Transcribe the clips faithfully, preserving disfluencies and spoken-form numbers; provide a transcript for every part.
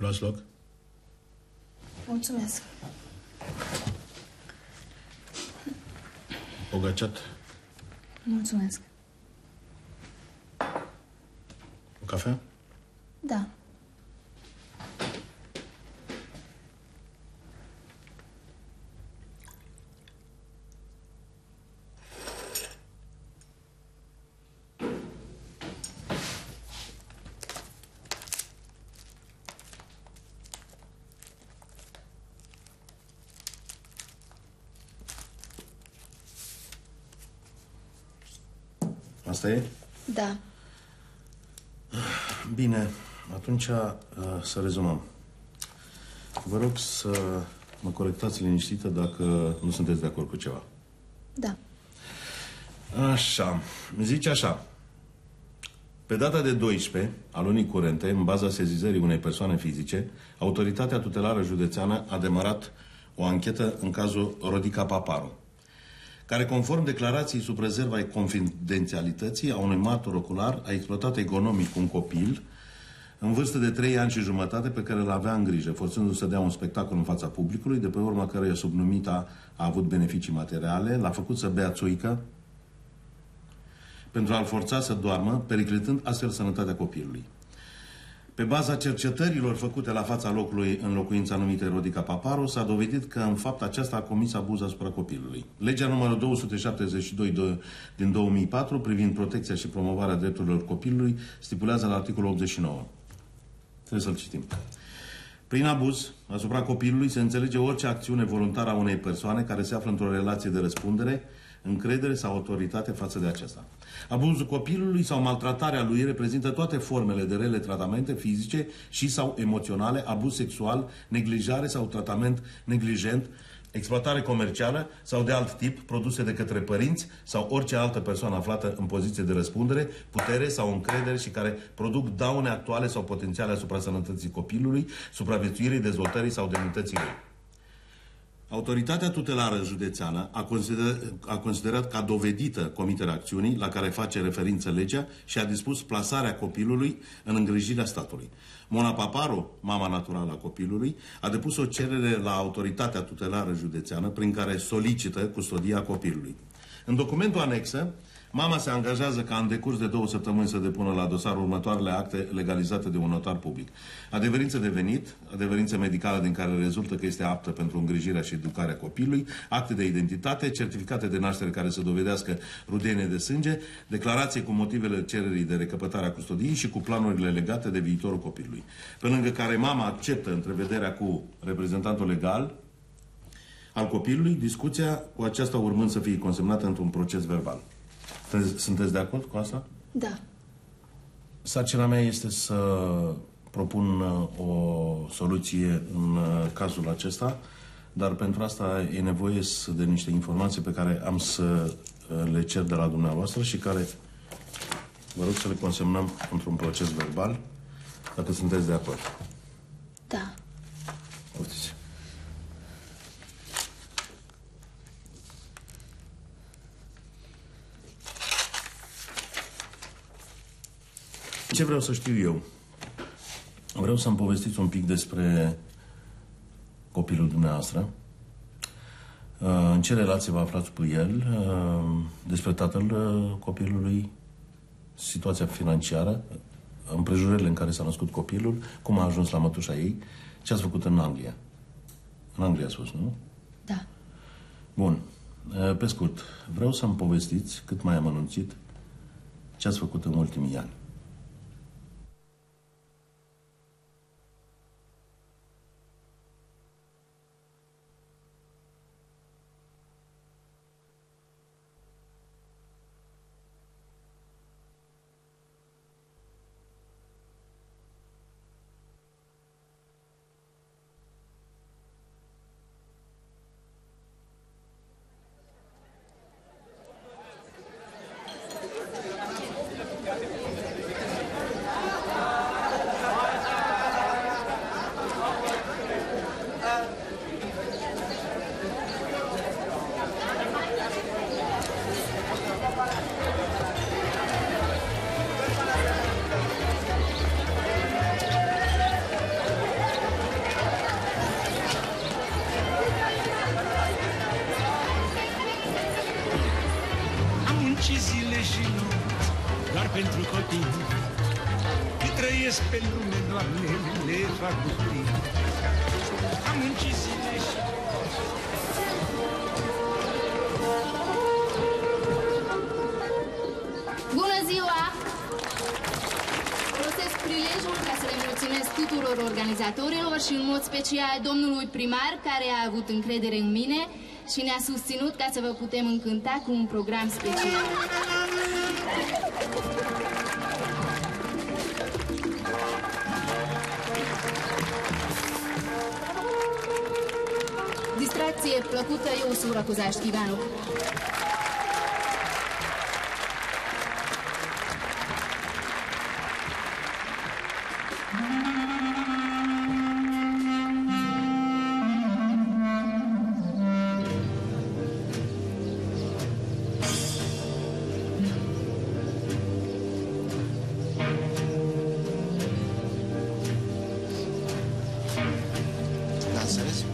Luați loc. Mulțumesc. O găceat. Mulțumesc. O cafea? Da. Asta e? Da. Bine, atunci să rezumăm. Vă rog să mă corectați liniștită dacă nu sunteți de acord cu ceva. Da. Așa, zice așa. Pe data de doisprezece a lunii curente, în baza sesizării unei persoane fizice, Autoritatea Tutelară Județeană a demarat o anchetă în cazul Rodica Paparu, care, conform declarației sub rezerva confidențialității a unui martor ocular, a exploatat economic un copil în vârstă de trei ani și jumătate pe care îl avea în grijă, forțându-se să dea un spectacol în fața publicului, de pe urma căruia subnumita a avut beneficii materiale, l-a făcut să bea țuică pentru a-l forța să doarmă, periclitând astfel sănătatea copilului. Pe baza cercetărilor făcute la fața locului în locuința numită Rodica Paparu, s-a dovedit că în fapt aceasta a comis abuz asupra copilului. Legea numărul două sute șaptezeci și doi din două mii patru privind protecția și promovarea drepturilor copilului stipulează la articolul optzeci și nouă. Trebuie să-l citim. Prin abuz asupra copilului se înțelege orice acțiune voluntară a unei persoane care se află într-o relație de răspundere, încredere sau autoritate față de acesta. Abuzul copilului sau maltratarea lui reprezintă toate formele de rele tratamente fizice și sau emoționale, abuz sexual, neglijare sau tratament neglijent, exploatare comercială sau de alt tip, produse de către părinți sau orice altă persoană aflată în poziție de răspundere, putere sau încredere și care produc daune actuale sau potențiale asupra sănătății copilului, supraviețuirii, dezvoltării sau demnității lui. Autoritatea tutelară județeană a considerat, a considerat ca dovedită comiterea acțiunii la care face referință legea și a dispus plasarea copilului în îngrijirea statului. Mona Paparu, mama naturală a copilului, a depus o cerere la autoritatea tutelară județeană prin care solicită custodia copilului. În documentul anexă, mama se angajează ca în decurs de două săptămâni să depună la dosar următoarele acte legalizate de un notar public. Adeverință de venit, adeverință medicală din care rezultă că este aptă pentru îngrijirea și educarea copilului, acte de identitate, certificate de naștere care să dovedească rudenie de sânge, declarație cu motivele cererii de recăpătare a custodiei și cu planurile legate de viitorul copilului. Pe lângă care mama acceptă întrevederea cu reprezentantul legal al copilului, discuția cu aceasta urmând să fie consemnată într-un proces verbal. Sunteți de acord cu asta? Da. Sarcina mea este să propun o soluție în cazul acesta, dar pentru asta e nevoie de niște informații pe care am să le cer de la dumneavoastră și care vă rog să le consemnăm într-un proces verbal, dacă sunteți de acord. Da. Uite-ți. Ce vreau să știu eu? Vreau să-mi povestiți un pic despre copilul dumneavoastră. În ce relație vă aflați cu el? Despre tatăl copilului? Situația financiară? Împrejurările în care s-a născut copilul? Cum a ajuns la mătușa ei? Ce ați făcut în Anglia? În Anglia a spus, nu? Da. Bun. Pe scurt, vreau să-mi povestiți, cât mai amănunțit, ce ați făcut în ultimii ani. pentru copii. Cât trăiesc pe lume, Doamne, le fac bucurii. Am muncit zile și... Bună ziua! Folosesc prilejul ca să le mulțumesc tuturor organizatorilor și în mod special domnului primar care a avut încredere în mine și ne-a susținut ca să vă putem încânta cu un program special. Distracție plăcută, eu sură cu Zașchivanu. Dansezi?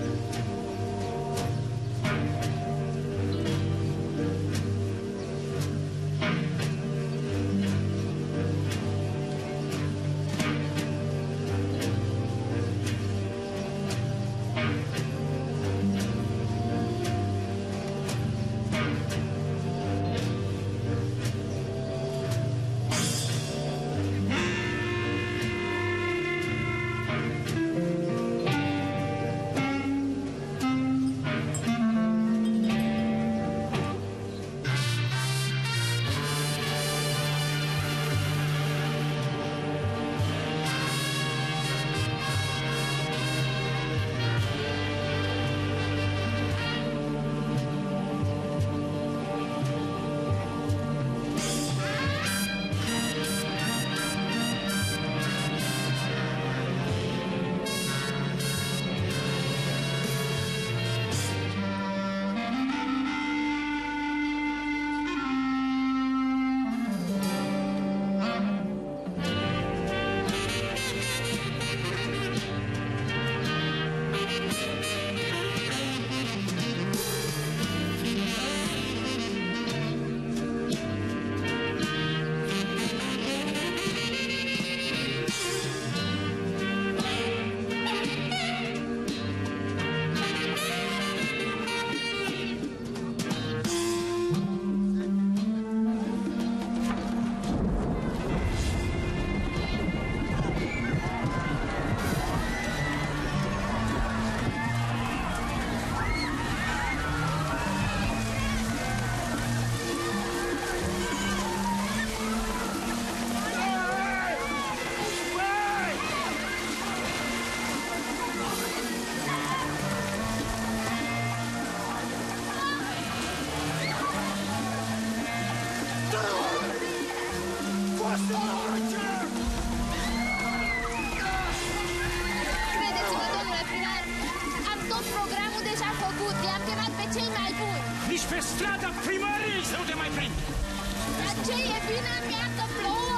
Credeți-mă, domnule primar, am tot programul deja făcut. I-am chemat pe cei mai buni. Nici pe strada primăriei să nu te mai prind! Dar ce e vina mea că plouă?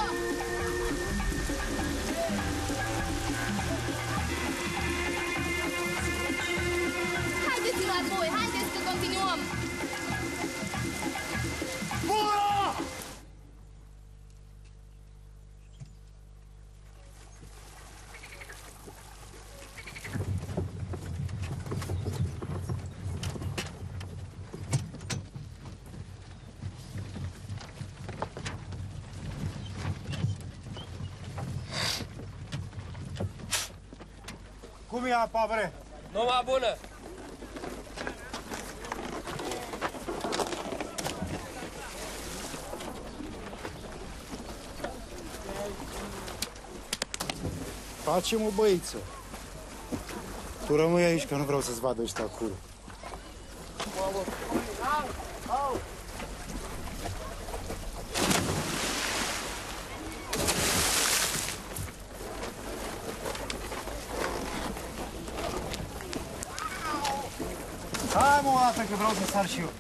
Haideți la voi, haideți că continuăm. Cum e apa, bre? Numai bună! Facem o băiță. Tu rămâi aici, că nu vreau să-ți vadă ăștia acolo. Hai mă o dată, că vreau să sar și eu.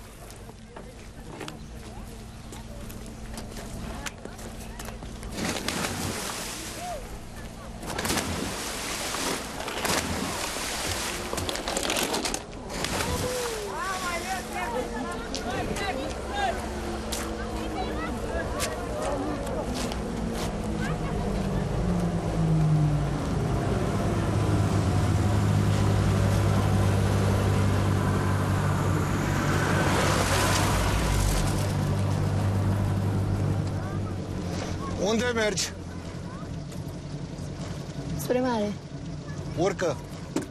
Unde mergi? Spre mare. Urcă.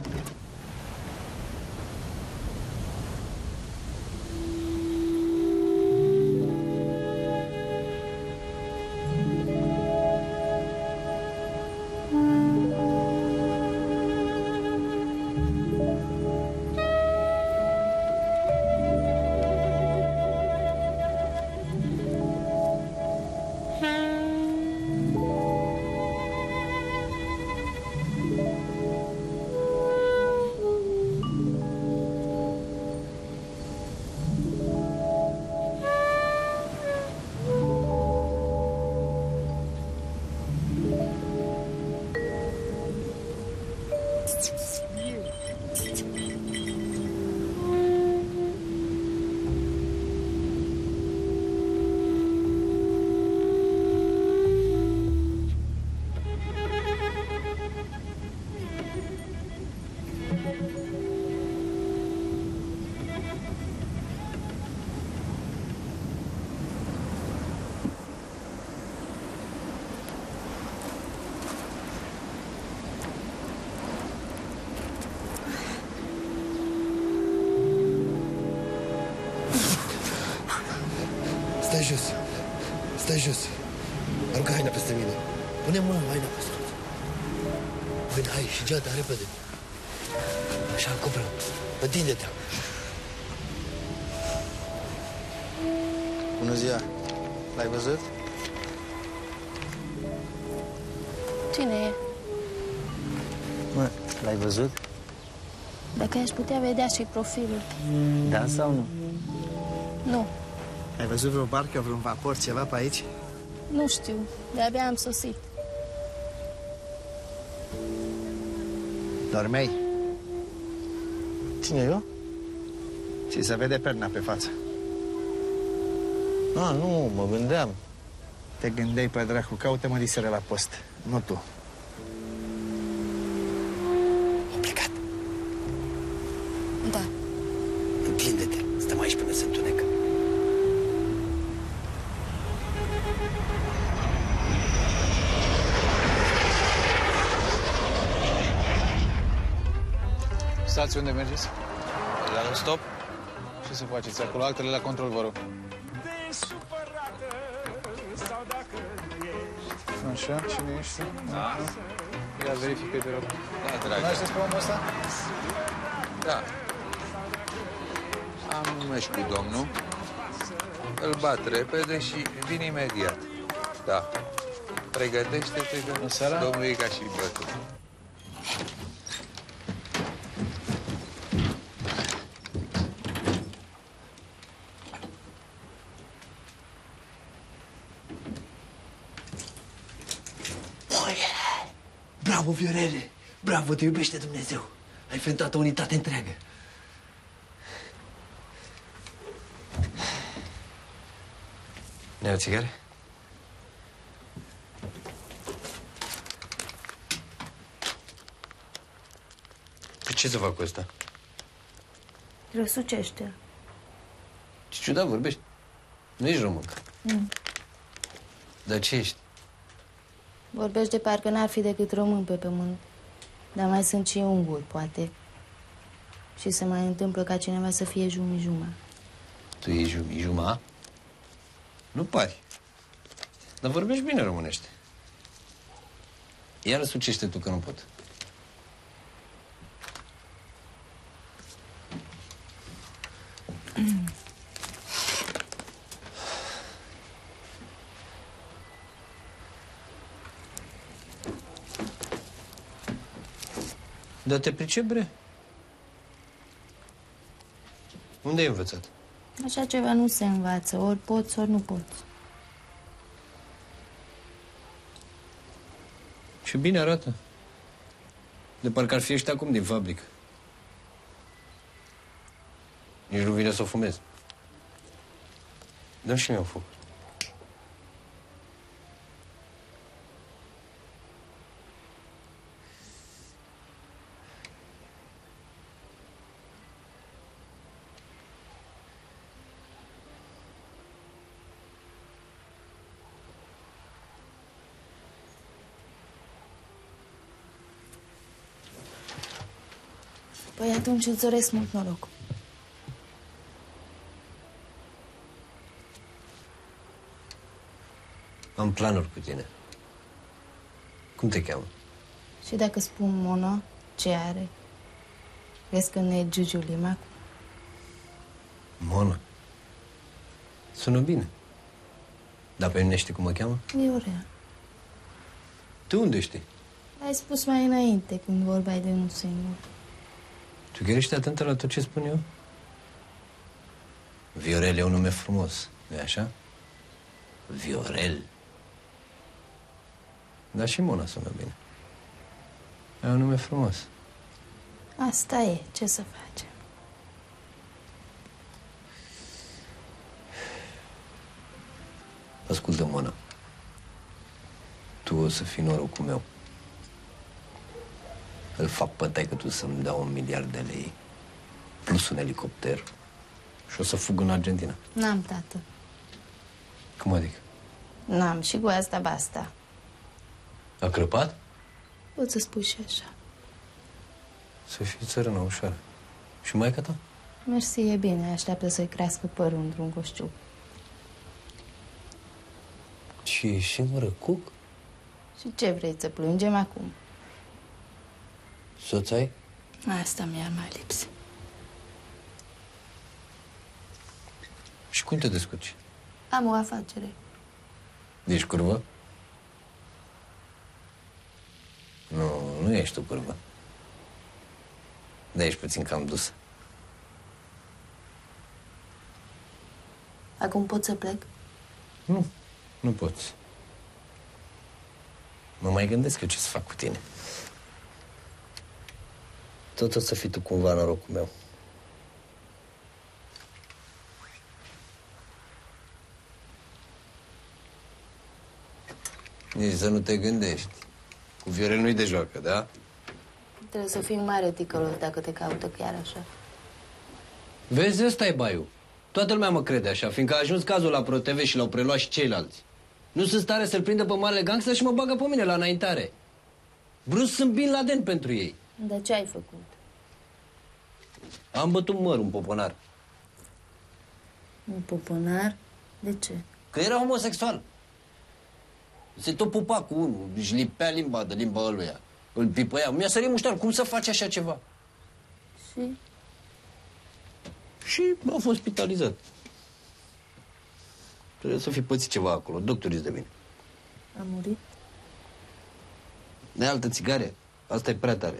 Stai jos. Stai jos. Aruncă haina peste mine. Pune mă haina peste tot. Vine, hai, și geata, repede. Așa, acoperă. Întinde-te. Bună ziua. L-ai văzut? Cine e? Mă, l-ai văzut? Dacă aș putea vedea și profilul. Da sau nu? Nu, Ai văzut vreo barcă, vreun vapor, ceva pe aici? nu știu. De-abia am sosit. Dormeai? Cine, eu? Ți se vede perna pe față. Ah, nu, mă gândeam. Te gândeai pe dracu, caută-mă diseară la post, nu tu. Au plecat. Da. Întinde-te. Stăm aici până se întunecă. Stați unde mergeți? La un stop. Ce să faceți acolo? Altele la control, vă rog. Așa, cine ești? Da. Ia verifică, te rog. Da, dragă. Cunoașteți pe omul ăsta? Da. Am mers cu domnul, îl bat repede și vin imediat. Da. Pregătește-te că domnul e ca și bătut. Bravo, Viorele! Bravo, te iubește Dumnezeu! Ai fentat o unitate întreagă. Ne-ai o țigară? Păi ce să fac cu ăsta? Răsucește-l. Ce ciudat vorbești. Nu ești româncă. Mm. Dar ce ești? Vorbești de parcă n-ar fi decât român pe pământ. Dar mai sunt și unguri, poate. Și se mai întâmplă ca cineva să fie jumi-juma. Tu ești jumi-juma? Nu pari. Dar vorbești bine românește. Iar sucește tu că nu pot. Dar te pricep, bre? Unde ai învățat? Așa ceva nu se învață. Ori poți, ori nu poți. Ce bine arată. De parcă ar fi ăștia acum din fabrică. Nici nu vine să o fumez. Dă-mi și mie un foc. Păi atunci îți doresc mult noroc. Am planuri cu tine. Cum te cheamă? Și dacă spun Mona, ce are? Crezi că nu e Giugiu Limac? Mona. Sună bine. Dar pe mine știi cum mă cheamă? Viorel. Tu unde știi? Ai spus mai înainte când vorbeai de unul singur. Tu chiar ești atentă la tot ce spun eu? Viorel e un nume frumos, nu-i așa? Viorel. Dar și Mona sună bine. E un nume frumos. Asta e, ce să facem? Ascultă, Mona. Tu o să fii norocul meu. Îl fac pe taică tu să-mi dea un miliard de lei, plus un elicopter, și o să fug în Argentina. N-am, tată. Cum adică? N-am, și cu asta basta. A crăpat? Poți să spui și așa. Să fii țărână ușoară. Și maica ta? Mersi, e bine, așteaptă să-i crească părul într-un coșciuc. Și e singură cuc? Și ce vrei, să plângem acum? Soț ai? Asta mi-ar mai lipsi. Și cum te descurci? Am o afacere. Ești curvă? Nu, nu ești tu curvă. Dar ești puțin cam dusă. Acum pot să plec? Nu, nu poți. Mă mai gândesc eu ce să fac cu tine. Tot o să fii tu cumva norocul meu. Nici să nu te gândești. Cu Viorel nu-i de joacă, da? Trebuie să fii mare ticălos dacă te caută chiar așa. Vezi, ăsta e baiul. Toată lumea mă crede așa, fiindcă a ajuns cazul la ProTV și l-au preluat și ceilalți. Nu sunt stare să-l prindă pe marele gangster și mă bagă pe mine la înaintare. Brusc sunt Bin Laden pentru ei. Dar ce ai făcut? Am bătut măr un poponar. Un poponar? De ce? Că era homosexual. Se tot pupa cu unul, își lipea limba de limba ăluia. Îl pipăia. Mi-a sărit muștar. Cum să faci așa ceva? Și? Și a fost spitalizat. Trebuie să fi pățit ceva acolo. Doctorii de bine. A murit? De altă țigare. Asta e prea tare.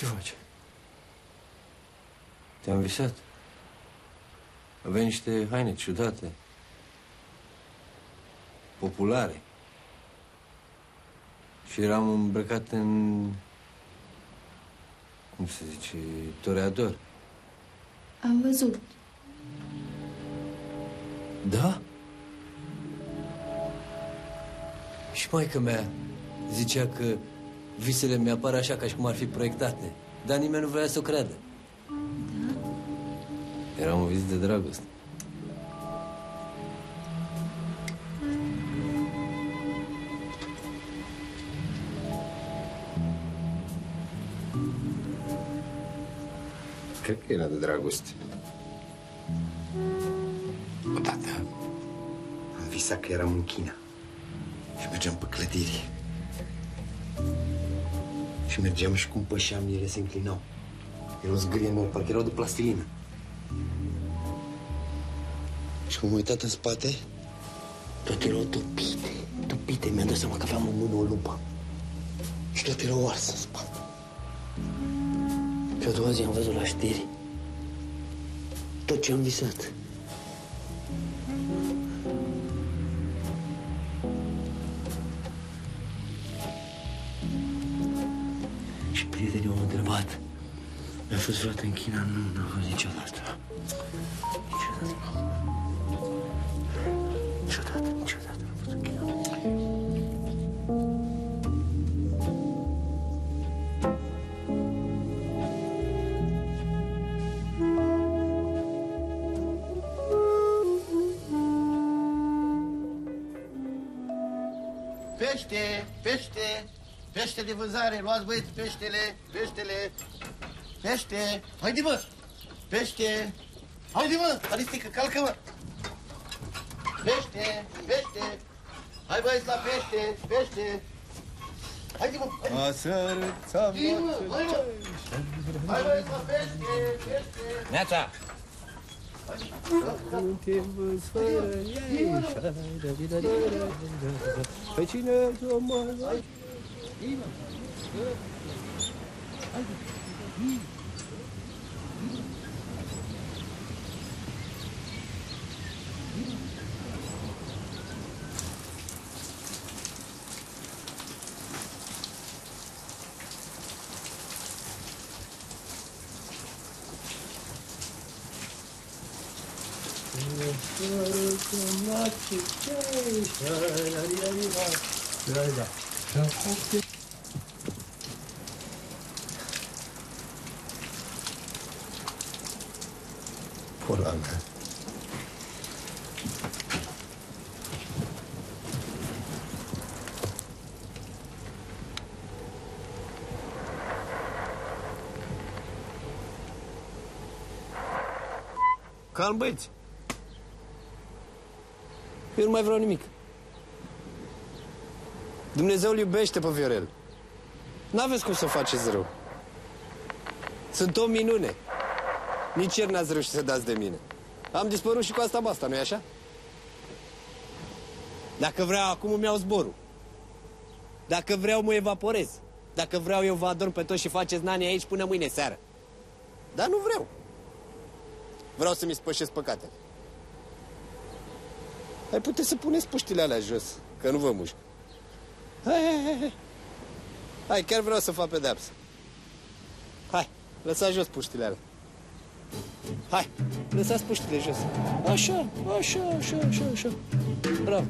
Ce faci? Te-am visat. Aveai niște haine ciudate. Populare. Și eram îmbrăcat în... cum se zice? Toreador. Am văzut. Da? Și maică mea zicea că visele mi apar așa ca și cum ar fi proiectate. Dar nimeni nu vrea să o creadă. Da? Era un vis de dragoste. Cred că era de dragoste. Odată am visat că eram în China și mergeam pe clădiri. Și mergeam și cum pășeam, ele se înclinau. Erau zgârie mari, parcă erau de plastilină. Și m-am uitat în spate, toate erau topite, topite. Mi-am dat seama că aveam în mână o lupă. Și toate erau arse în spate. Și a doua zi am văzut la știri tot ce am visat. Și prietenii m-au întrebat. Mi-a fost vreodată în China? Nu, n-am fost niciodată. Niciodată. Niciodată, niciodată n-am fost în China. Pește, pește, pește de vânzare, luați băieți peștele, peștele, pește, haide mă, pește, haide mă, Alistică, calcă-mă, pește, pește, hai băieți la pește, pește, haide mă, haide mă, Asărța hai mă, hai mă, hai băieți la pește, pește, Neața! Pe cine o mă... Pola mea. Calm, băieți. Eu nu mai vreau nimic. Dumnezeu îl iubește pe Viorel. N-aveți cum să faceți rău. Sunt o minune. Nici ieri n-ați reușit să dați de mine. Am dispărut și cu asta basta, nu-i așa? Dacă vreau, acum îmi iau zborul. Dacă vreau, mă evaporez. Dacă vreau, eu vă adorm pe toți și faceți nani aici până mâine seară. Dar nu vreau. Vreau să-mi spășesc păcatele. Hai, puteți să puneți puștile alea jos, că nu vă mușc. Hai, hai, hai, hai. Hai, chiar vreau să fac pedeapsă. Hai, lăsați jos puștile alea. Hai, lăsați puștile jos. Așa, așa, așa, așa, așa. Bravo.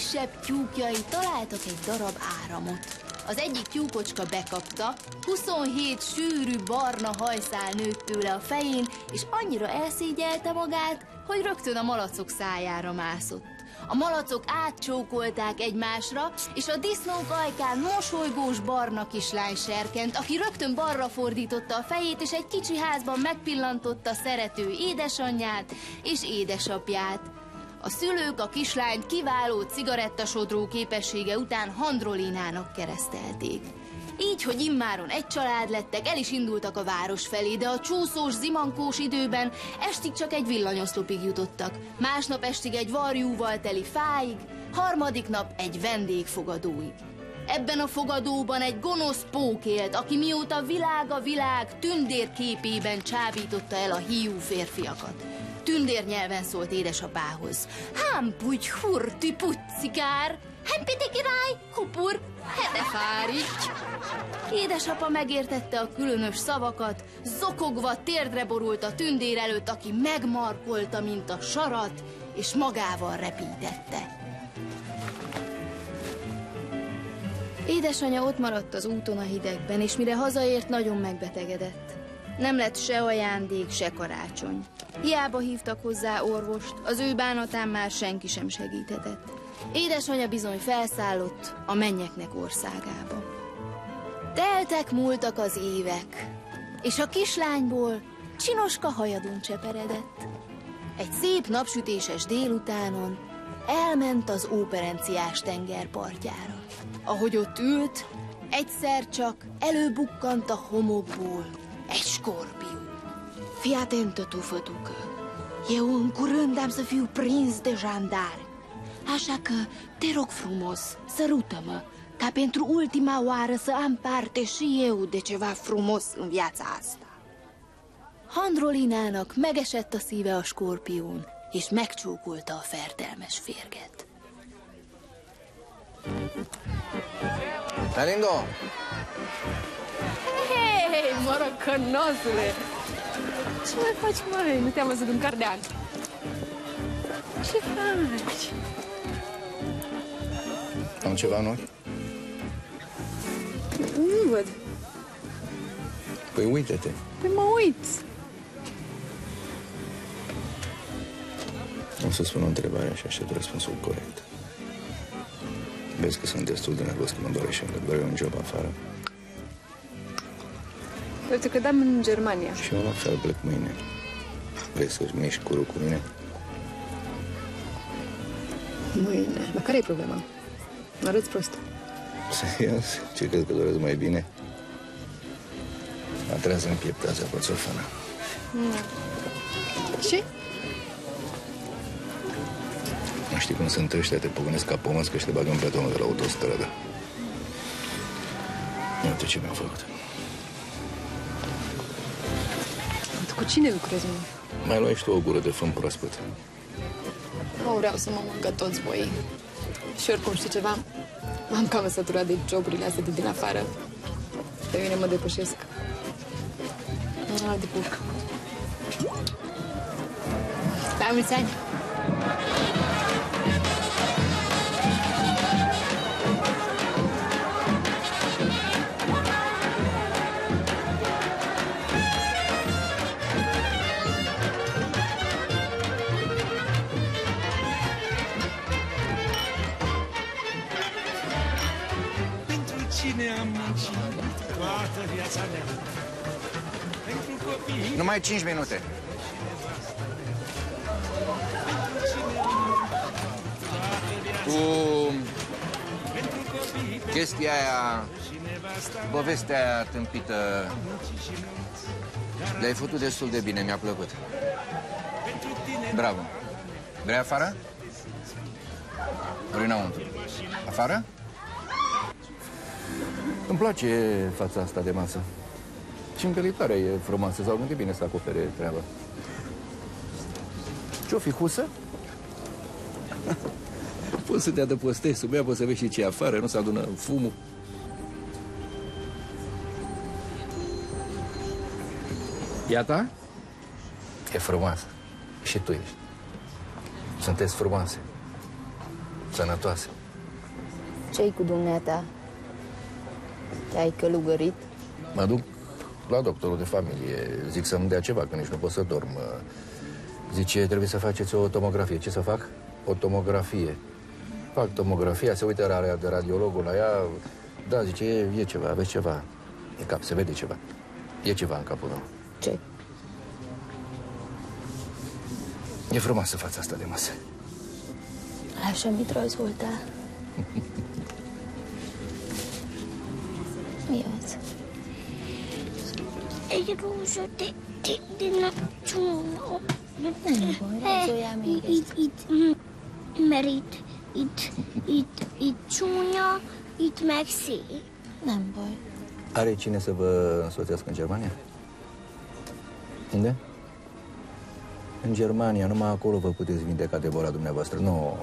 kisebb tyúkjai találtak egy darab áramot. Az egyik tyúkocska bekapta, huszonhét sűrű barna hajszál nőtt tőle a fején, és annyira elszégyelte magát, hogy rögtön a malacok szájára mászott. A malacok átcsókolták egymásra, és a disznók ajkán mosolygós barna kislány serkent, aki rögtön balra fordította a fejét, és egy kicsi házban megpillantotta szerető édesanyját és édesapját. A szülők a kislányt kiváló cigarettasodró képessége után Handrolinának keresztelték. Így, hogy immáron egy család lettek, el is indultak a város felé, de a csúszós, zimankós időben estig csak egy villanyoszlopig jutottak. Másnap estig egy varjúval teli fáig, harmadik nap egy vendégfogadóig. Ebben a fogadóban egy gonosz pók élt, aki mióta világ a világ tündér képében csábította el a hiú férfiakat. Tündér nyelven szólt édesapához. Hám pugy hurti puccikár, hempide király, hupur, hede fárigy. Édesapa megértette a különös szavakat, zokogva térdre borult a tündér előtt, aki megmarkolta, mint a sarat, és magával repítette. Édesanyja ott maradt az úton a hidegben, és mire hazaért, nagyon megbetegedett. Nem lett se ajándék, se karácsony. Hiába hívtak hozzá orvost, az ő bánatán már senki sem segíthetett. Édesanyja bizony felszállott a mennyeknek országába. Teltek, múltak az évek, és a kislányból csinoska hajadon cseperedett. Egy szép napsütéses délutánon elment az óperenciás tenger partjára. Ahogy ott ült, egyszer csak előbukkant a homokból egy skorpió. Fii atentă, tu, fătucă. Eu în curând am să fiu prins de jandari. Așa că te rog frumos, sărută-mă, ca pentru ultima oară să am parte și eu de ceva frumos în viața asta. Handrolinának megesett a szíve a skorpión, és megcsókolta a fertelmes férget. Talindo! Hei, morocănosule! Ce mai faci, măi? Nu te-am văzut în cardeal. Ce faci? Am ceva în ochi? Nu văd. Păi uite-te. Păi mă uit. Am să spun o întrebare și aștept răspunsul corect. Vezi că sunt destul de nervos, că mă doare și încă doare un job afară. Eu te credeam în Germania. Și eu la fel plec mâine. Vrei să-și miști curul cu mine? Mâine. Dar care e problema? Arăți prost. Serios? Ce crezi că doresc mai bine? A trează în piept azi, pățofană. Ce? Nu știi cum sunt ăștia, te păgânesc ca pomăscă și te bagă în betonul de la autostradă. Iată ce mi-au făcut. Tu cu cine lucrezi, mă? Mai luai și tu o gură de fân proaspăt. Nu vreau să mă mângă toți voi. Și oricum, știi ceva? M-am cam săturat de joburile astea de din afară. Pe mine mă depășesc. Hai de puc. La mulți ani! Numai cinci minute. Cu chestia aia, povestea aia tâmpită, le-ai făcut destul de bine, mi-a plăcut. Bravo. Vrei afară? Vrei înăuntru? Afară? Îmi place fața asta de masă. Și împelitoarea e frumoasă, s-au gândit bine să acopere treaba. Ce-o fi, husă? Poți să te adăpostezi sub ea, poți să vezi și ce e afară, nu se adună fumul. Iată? E frumoasă. Și tu ești. Sunteți frumoase. Sănătoase. Ce-i cu dumneata? Te-ai călugărit? Mă duc la doctorul de familie. Zic să-mi dea ceva, că nici nu pot să dorm. Zice, trebuie să faceți o tomografie. Ce să fac? O tomografie. Fac tomografia, se uită rarea de radiologul la ea. Da, zice, e, e ceva, aveți ceva. În cap, se vede ceva. E ceva în capul meu. Ce? E frumoasă fața asta de masă. Așa mi asculta. Ioț. E roșu de, de, de naciună. It, it, merit, it, it, it, ciunea, it, maxi. N-am voi. Are cine să vă însoțească în Germania? Unde? În Germania, numai acolo vă puteți vindeca de boala dumneavoastră. Nu.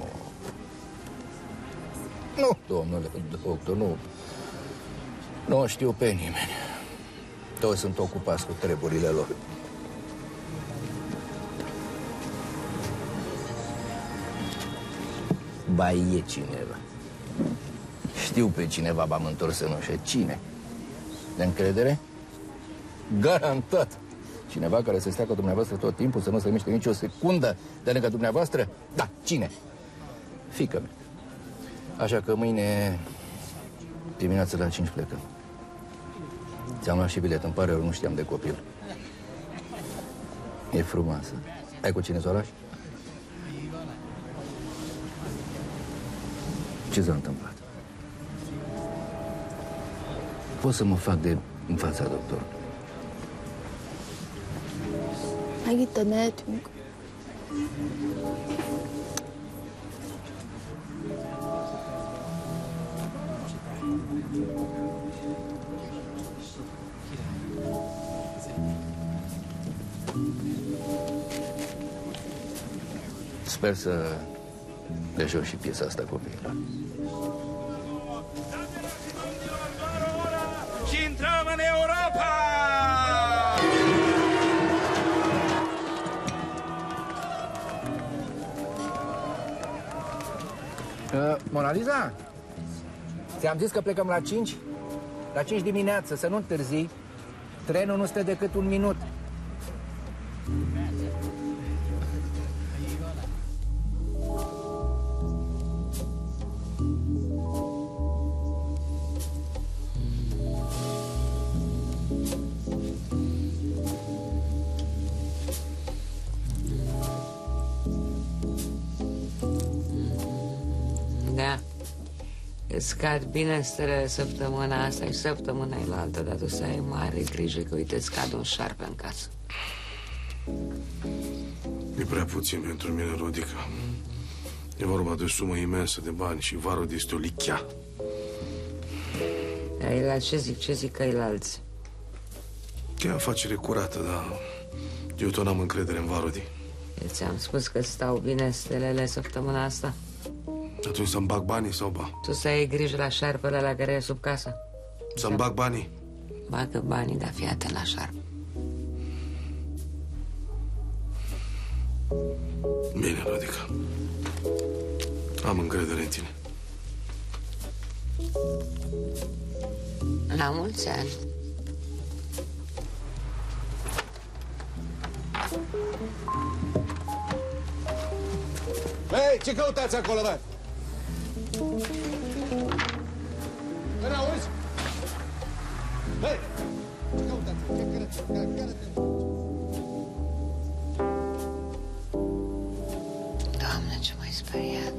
Nu, domnule doctor, nu. Nu știu pe nimeni. Toți sunt ocupați cu treburile lor. Ba, e cineva. Știu pe cineva, m-am întors în ușă. Cine? De încredere? Garantat. Cineva care să stea cu dumneavoastră tot timpul, să nu se miște nici o secundă de lângă dumneavoastră? Da, cine? Fiică mea. Așa că mâine dimineața la cinci plecăm. Ți-am luat și bilet, îmi pare rău, nu știam de copil. E frumoasă. Ai cu cine să o lași? Ce s-a întâmplat? Pot să mă fac de în fața doctorului. Aici mehetünk. Sper să le joc și piesa asta copiilor. Și intrăm în Europa! Uh, Mona Lisa? Ți-am zis că plecăm la cinci? La cinci dimineață, să nu întârzi. Trenul nu stă decât un minut. Da. Îți scad bine stele săptămâna asta și săptămâna elaltă, dar tu să ai mare grijă că, uite, îți cad un șarpe în casă. E prea puțin pentru mine, Rodica. E vorba de o sumă imensă de bani și Varud este o lichea. Dar la ce zic? Ce zic căilalți? E afacere curată, dar eu tot n-am încredere în Varudi. Eu ți-am spus că stau bine stelele săptămâna asta. Atunci să-mi bag banii sau ba? Tu să ai grijă la șarpele la care e sub casă. Să-mi bag banii? Bagă banii, dar fii atent la șarpe. Bine, Rodica. Am încredere în tine. La mulți ani. Hei, ce căutați acolo, bă? Bă, n-auzi? Hei, ce căutați? Ce cărați? Care-te? Doamne, ce m-ai speriat.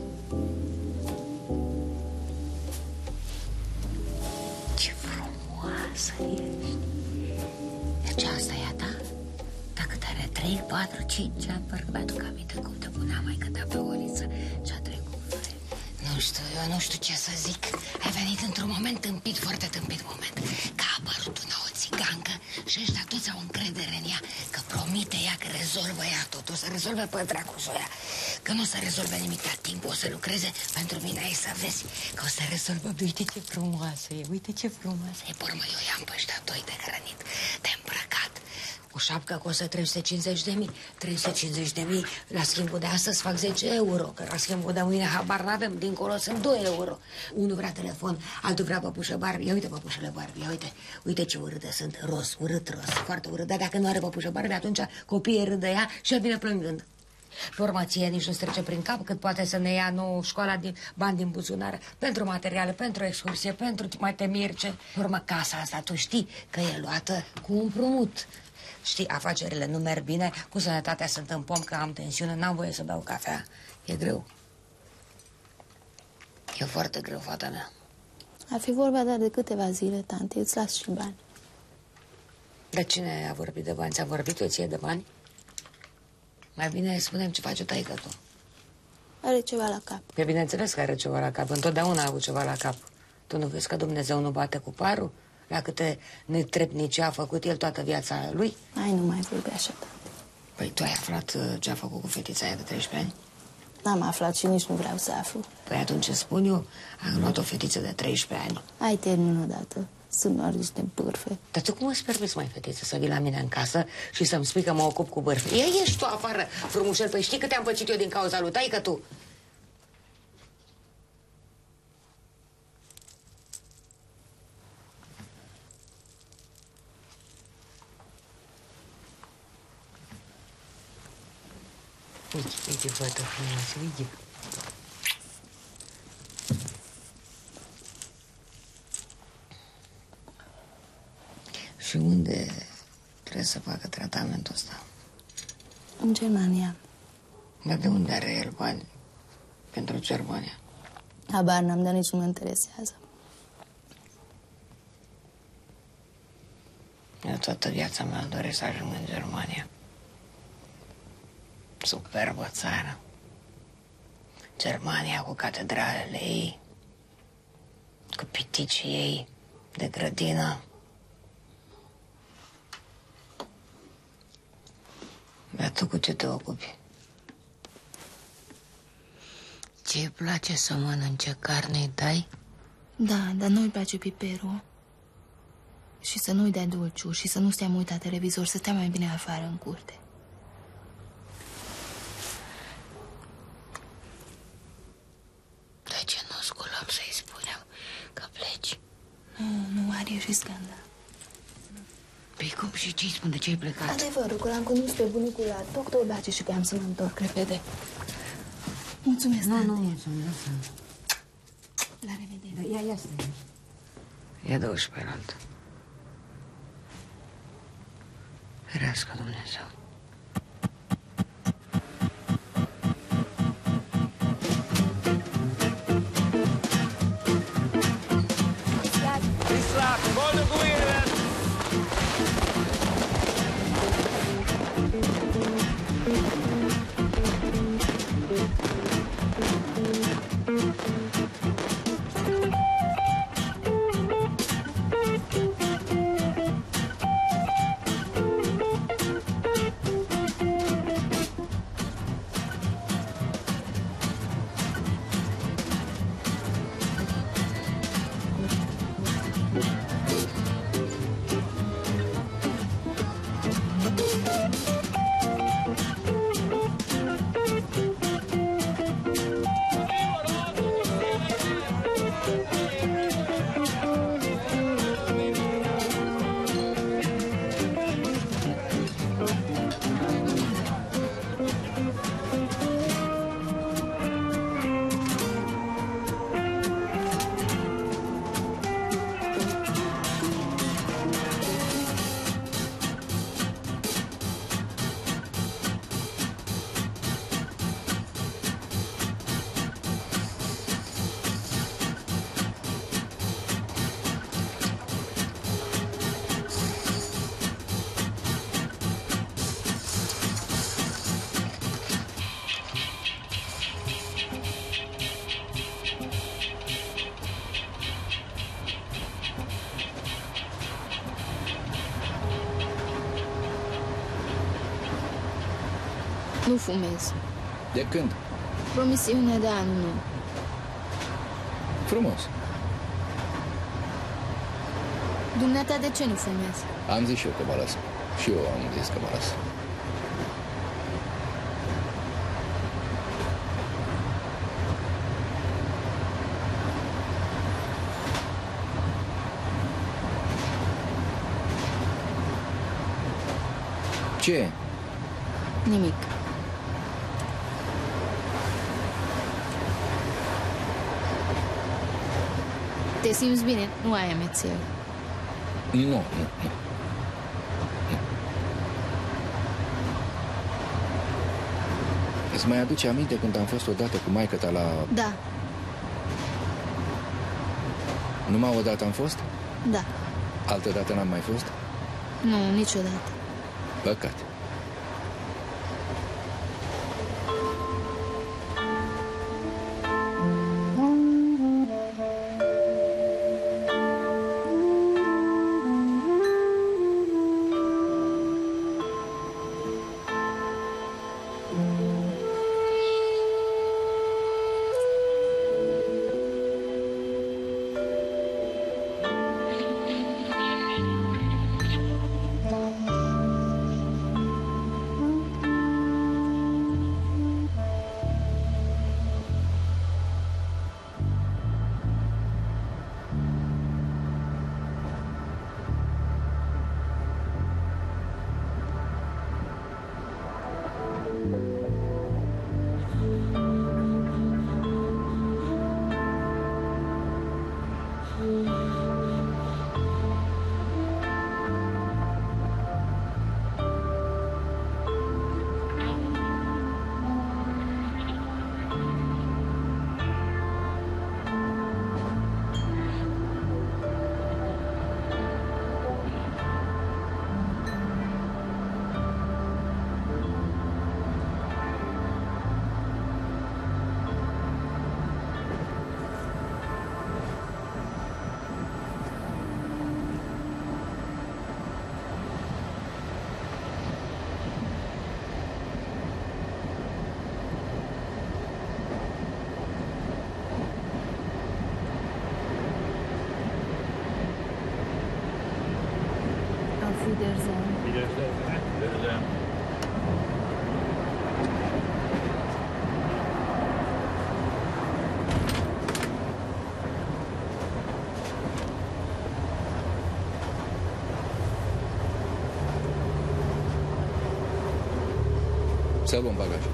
Ce frumoasă ești. Deci asta e a ta? Dacă te-are trei, patru, cinci ani, parcă mi-aduc aminte cum te punea maică ta pe oliță și-a trecut. Nu știu, eu nu știu ce să zic. Ai venit într-un moment tâmpit, foarte tâmpit moment. Că a apărut una o țigancă și ăștia toți au încredere în ea. Că promite ea că rezolvă ea tot. O să rezolve pe dracu soia. Că nu o să rezolve nimic la timp. O să lucreze pentru mine aici, să vezi. Că o să rezolvă. Uite ce frumoasă e, uite ce frumoasă e. Pormă, eu i-am pe ăștia doi de hrănit, de îmbrăcat. O șapcă costă trei sute cincizeci de mii. trei sute cincizeci de mii la schimbul de astăzi fac zece euro. Că la schimbul de mâine habar n-avem. Dincolo sunt doi euro. Unul vrea telefon, altul vrea păpușă Barbie. Ia uite păpușele Barbie, ia uite. Uite ce urâte sunt. Ros, urât ros. Foarte urât. Dar dacă nu are păpușă Barbie, atunci copiii râd de ea și el vine plângând. Pe urmă, ție nici nu-ți trece prin cap cât poate să ne ia nouă școala din bani din buzunar pentru materiale, pentru excursie, pentru mai te mirce. Pe urmă, casa asta, tu știi că e luată cu un împrumut. Știi, afacerile nu merg bine, cu sănătatea sunt în pom, că am tensiune, n-am voie să beau cafea. E greu. E foarte greu, fata mea. Ar fi vorba doar de câteva zile, tante, îți las și bani. Dar cine a vorbit de bani? Ți-a vorbit o ție de bani? Mai bine spunem ce face taică tu. Are ceva la cap. E bineînțeles că are ceva la cap. Întotdeauna a avut ceva la cap. Tu nu vezi că Dumnezeu nu bate cu parul? La câte netrebnici a făcut el toată viața lui? Ai, nu mai vorbi așa, tante. Păi tu ai aflat ce a făcut cu fetița aia de treisprezece ani? N-am aflat și nici nu vreau să aflu. Păi atunci ce spun eu? Am luat o fetiță de treisprezece ani. Hai, termin odată. Sunt doar niște bârfe. Dar tu cum îți permiți, mai fetiță, să vii la mine în casă și să-mi spui că mă ocup cu bârfe? Ia ieși tu afară, frumușel, păi știi cât te-am păcit eu din cauza lui taică tu? Uite, uite, fata frumoasă, uite. Și unde trebuie să facă tratamentul ăsta? În Germania. Dar de unde are el bani pentru Germania? Habar n-am, dar nici nu mă interesează. Eu toată viața mea îmi doresc să ajung în Germania. Superbă țară. Germania cu catedralele ei, cu piticii ei de grădină. Dar tu cu ce te ocupi? Ce-i place să mănânce carne, dai? Da, dar nu-i place piperul. Și să nu-i dea dulciuri și să nu stea mult la televizor, să stea mai bine afară în curte. De ce nu sculăm să-i spunem că pleci? Nu, nu are și scandal. Păi cum și ce-i spun de ce ai plecat? Adevărul că l-am condus pe bunicul la doctor Bace și că am să mă întorc repede. Mulțumesc, Nu, tante. nu, mulțumesc. La revedere. Ia, ia stai. Ia dă-și pe altă. Ferească Dumnezeu. Isla, voglio guida! Nu fumez. De când? Promisiune de an, nu. Frumos. Dumneata, de ce nu fumezi? Am zis și eu că mă las. Și eu am zis că mă las. Ce? Nimic. Te simți bine? Nu ai amețel. Nu, nu, nu. Îți mai aduce aminte când am fost odată cu maică-ta la... Da. Numai odată am fost? Da. Altă dată n-am mai fost? Nu, niciodată. Păcat. Să luăm bagajul.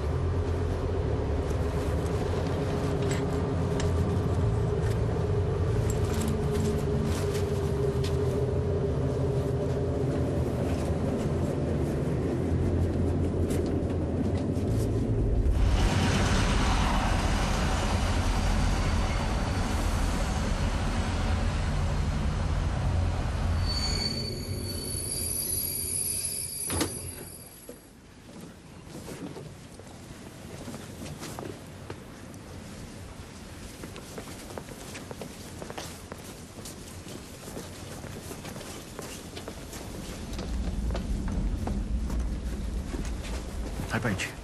Hai pe aici.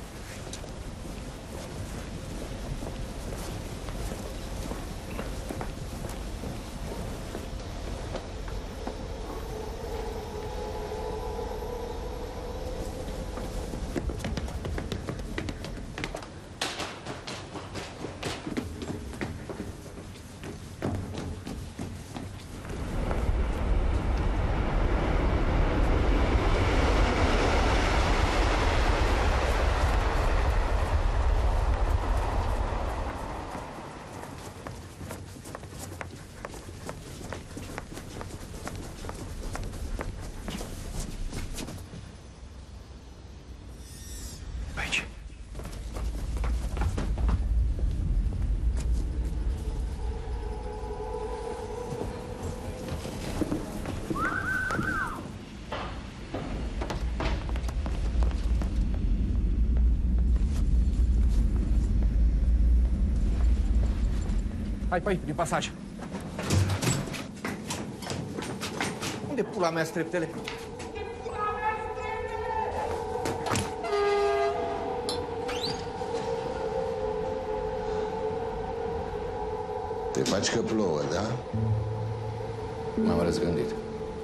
Hai pe aici, prin pasaj. Unde pula mea streptele? Te faci că plouă, da? M-am răzgândit.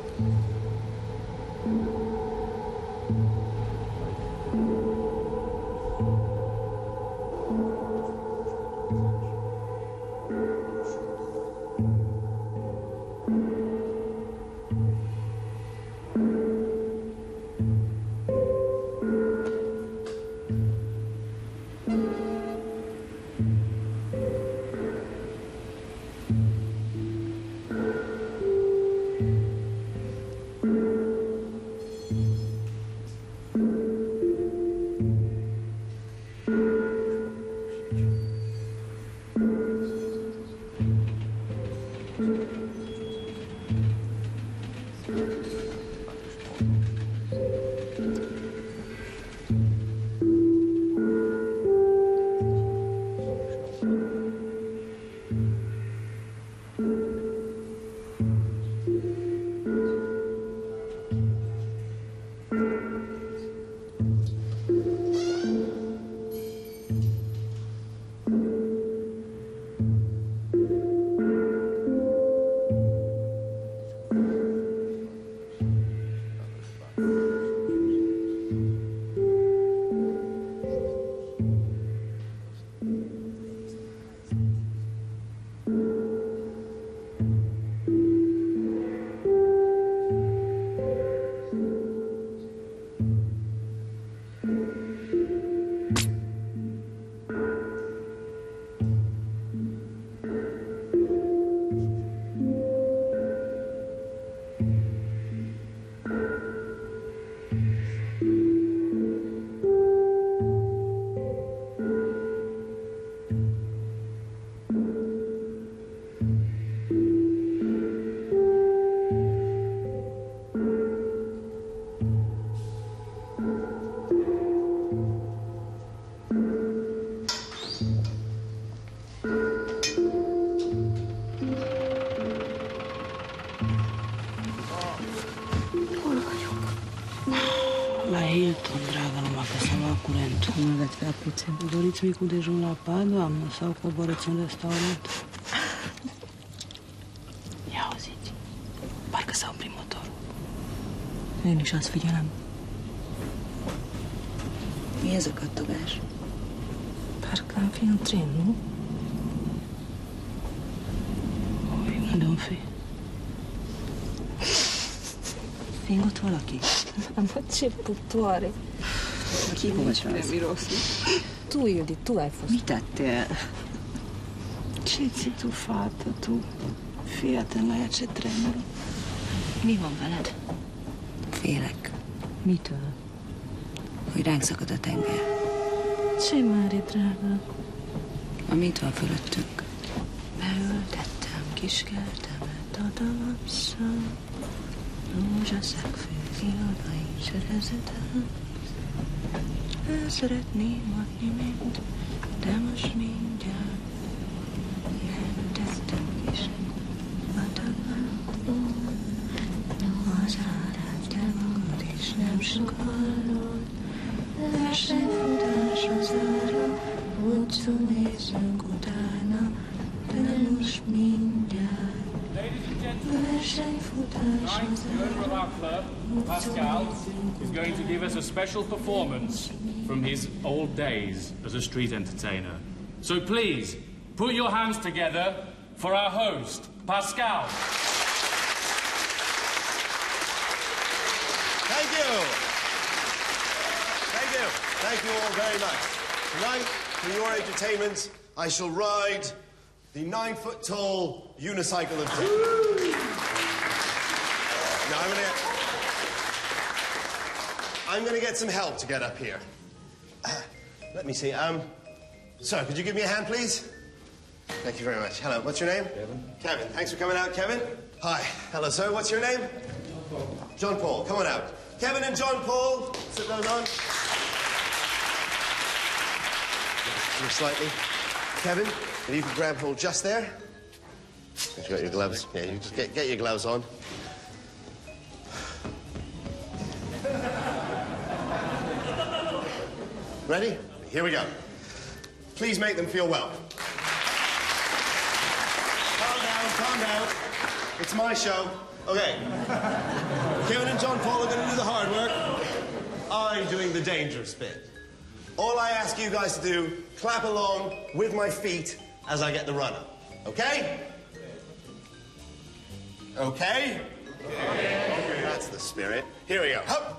Nu veți bea puțin. Doriți micul dejun la pat, doamnă, sau coborâți în restaurant? Ia auziți, parcă s-a oprit motorul. Linișa sfigurăm. Miért zakattogás? Parcă am fi în tren, nu? Oj, nagyon fél. Fingott valaki? Am ce putoare. Ki volt az? Tu, Ildi, tu ai fost. Mit tettél? Ce ții tu, fată, tu? Fii atent la ea, ce tremură. Mi van veled? Félek, Mitől? hogy ránk szakad a tenger. Ce mare, drága? Ami itt van fölöttünk. Beültettem kis kertemet a dalapszal, rózsaszák főkiadai serezetem. El szeretném adni mind, de most mindjárt jelentettem is a dalapból. Az árát te magad is nem sokarod, versenyfutás az ára, utca nézünk utána, de most mindjárt. Ninth owner of our club, Pascal, is going to give us a special performance from his old days as a street entertainer. So please, put your hands together for our host, Pascal. Thank you. Thank you. Thank you all very much. Tonight, for your entertainment, I shall ride the nine-foot-tall unicycle of death. Now, I'm gonna, I'm gonna get some help to get up here. Uh, let me see. Um, sir, could you give me a hand, please? Thank you very much. Hello. What's your name? Kevin. Kevin. Thanks for coming out, Kevin. Hi. Hello, sir. What's your name? John Paul. John Paul. Come on out. Kevin and John Paul. Sit those on. Here slightly. Kevin, if you could grab hold just there. You got your gloves. Yeah, you just get, get your gloves on. Ready? Here we go. Please make them feel welcome. Calm down, calm down. It's my show. Okay. Kevin and John Paul are going to do the hard work. I'm doing the dangerous bit. All I ask you guys to do, clap along with my feet as I get the run up. Okay? Okay? Okay. That's the spirit. Here we go. Hup.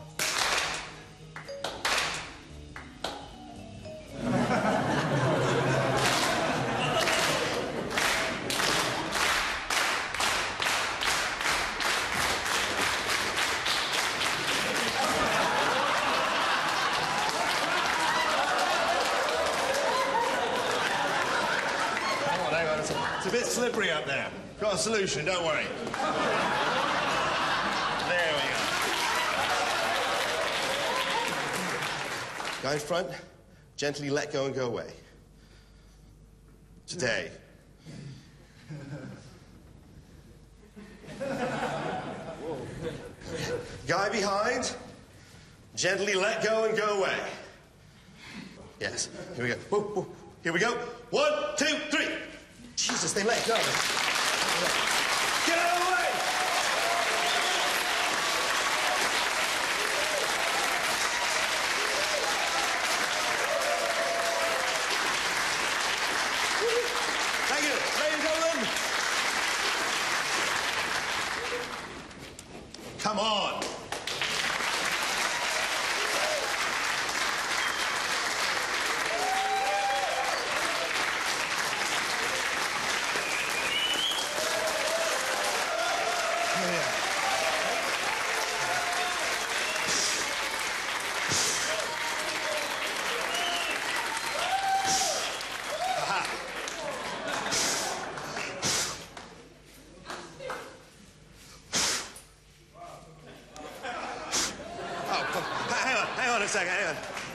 It's a bit slippery up there. Got a solution, don't worry. There we go. Guy in front, gently let go and go away. Today. Guy behind, gently let go and go away. Yes, here we go. Whoa, whoa. Here we go. One, two, three. Jesus, they let go. Get out of the way! Thank you. Ladies and gentlemen. Come on. Second, hang on.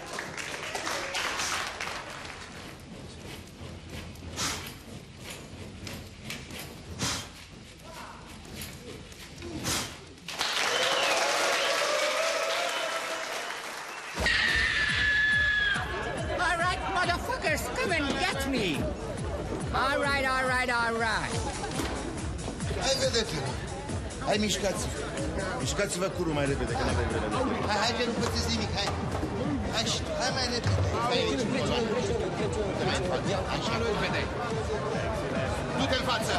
All right, motherfuckers, come and get me. All right, all right, all right. Hai, vedete-vă. Hai, mișcați-vă. Mișcați-vă curul mai repede, că n-avem vreme. Hai, hai, că nu puteți nimic, hai. Hai, hai mai repede. Hai, aici, mai în față. Așa, repede. Du-te în față.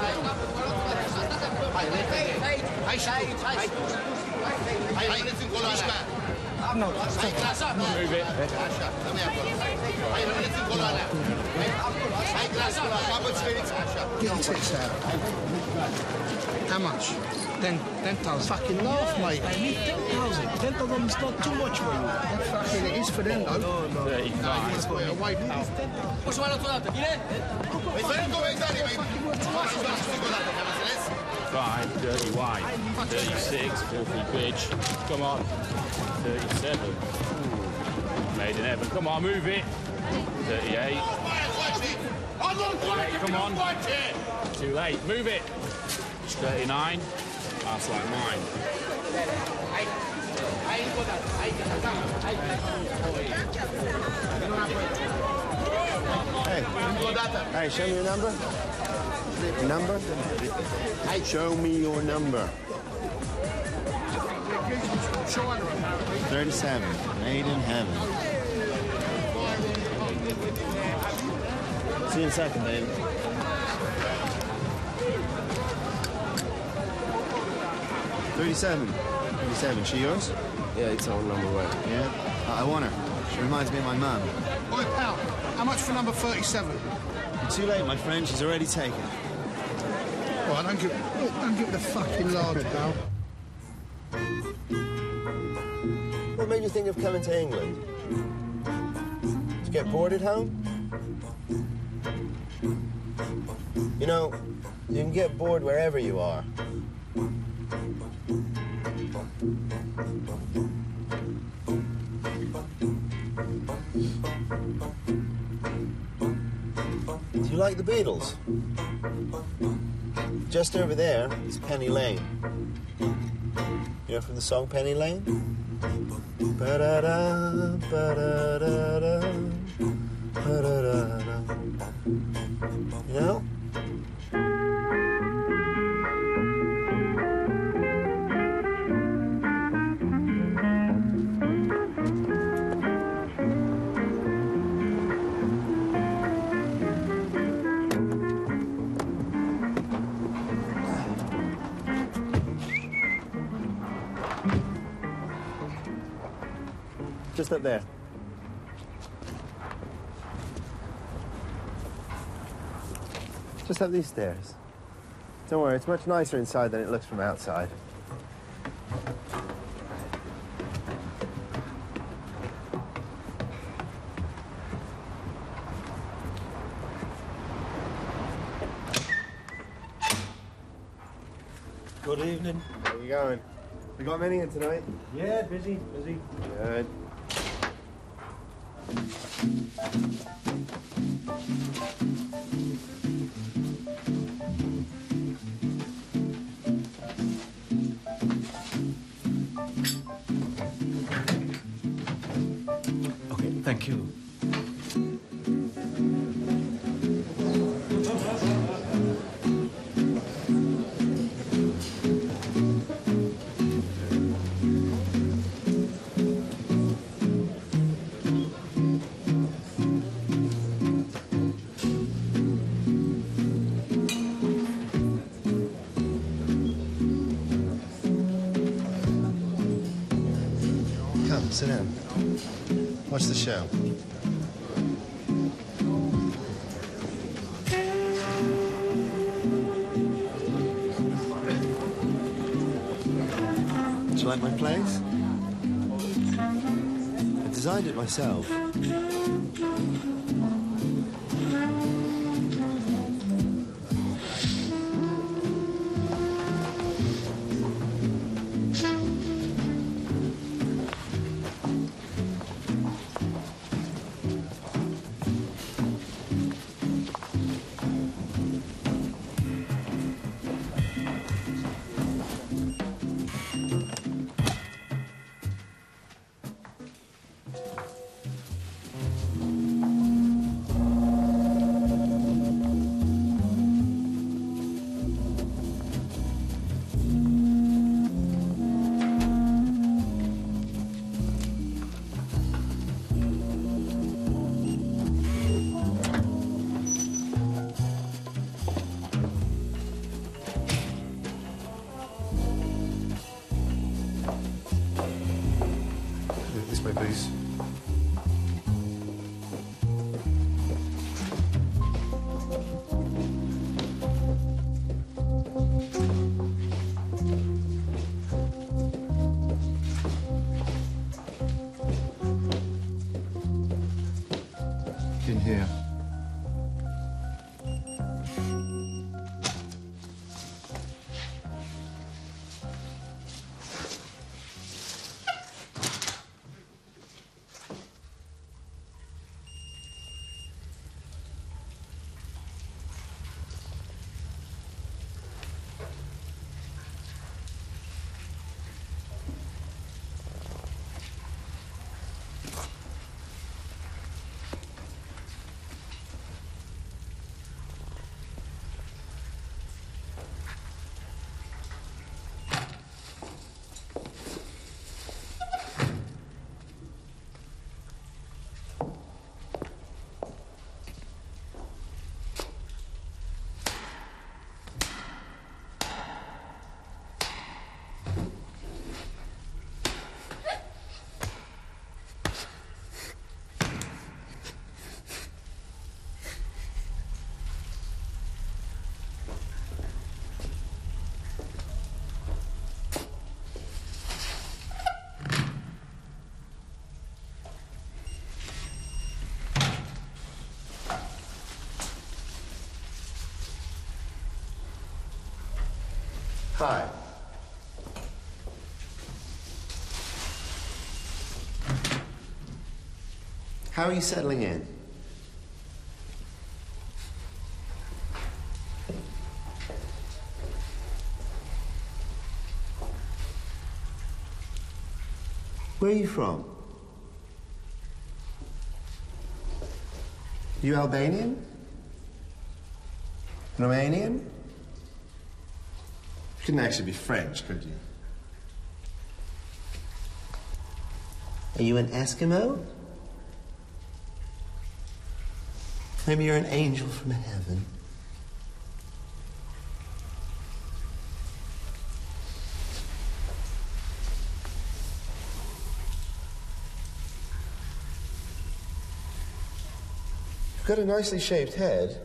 Hai, repede. Hai și aici, hai. Hai, rămâneți în coloană. Hai, clasa. Așa, rămâi acolo. Hai, rămâneți în coloană. Hai, clasa. Capăți feriți. Așa. Get it, sir. How much? Ten, ten thousand. Fucking laugh, mate. I need ten thousand. Ten thousand is not too much for you. That fucking it is for them, though. No, no. Thirty-five. He's got a white house. Poți mai luat o dată, bine? Păi fără comentarii, mai faci doar și o dată, mi-am înțeles? Five, thirty-one, thirty-six, filthy bitch. Come on. Thirty-seven. Made in heaven. Come on, move it. Thirty-eight. Come on. Too late. Move it. thirty-nine. That's like mine. Hey, hey, show me your number. Your number? Hey, show me your number. thirty-seven. Made in heaven. See you in a second, baby. thirty-seven. thirty-seven. She yours? Yeah, it's our number one. Yeah? Uh, I want her. She reminds me of my mum. Boy, pal, how much for number thirty-seven? You're too late, my friend. She's already taken. Well, don't give, don't give the fucking large, pal. What made you think of coming to England? Did you get bored at home? You know, you can get bored wherever you are. Do you like the Beatles? Just over there is Penny Lane. You know from the song Penny Lane? Ba-da-da, ba-da-da-da, ba-da-da-da. You know? Just up there. Just up these stairs. Don't worry, it's much nicer inside than it looks from outside. Good evening. How you going? We got many in tonight? Yeah, busy, busy. Good. Okay, thank you. Come, sit down. Watch the show. Do you like my place? I designed it myself. This way, please. In here. Hi. How are you settling in? Where are you from? You Albanian? Romanian? You couldn't actually be French, could you? Are you an Eskimo? Maybe you're an angel from heaven. You've got a nicely shaped head.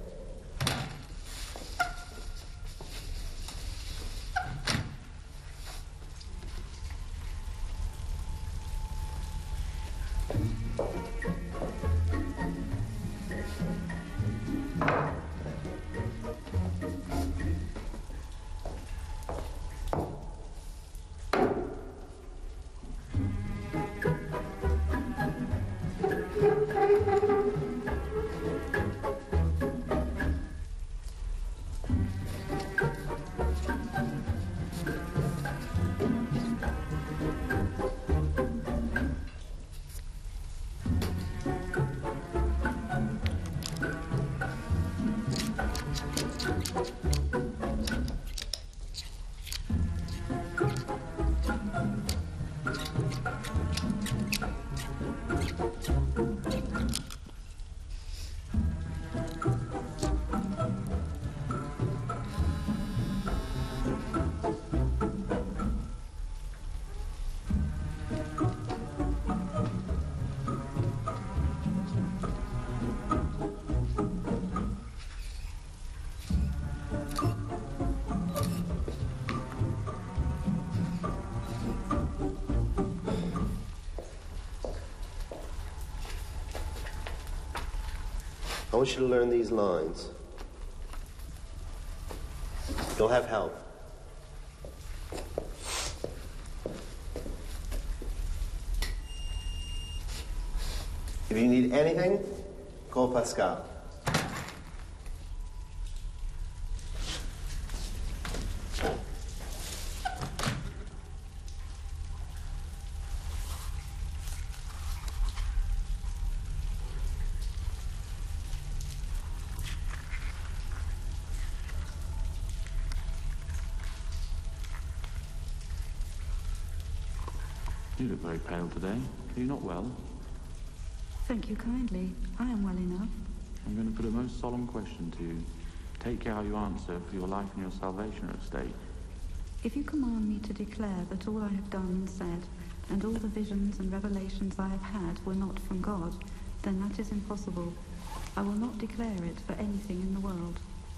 I want you to learn these lines. You'll have help. If you need anything, call Pascal. You look very pale today. Are you not well? Thank you kindly. I am well enough. I'm going to put a most solemn question to you. Take care how you answer, for your life and your salvation are at stake. If you command me to declare that all I have done and said, and all the visions and revelations I have had were not from God, then that is impossible. I will not declare it for anything in the world.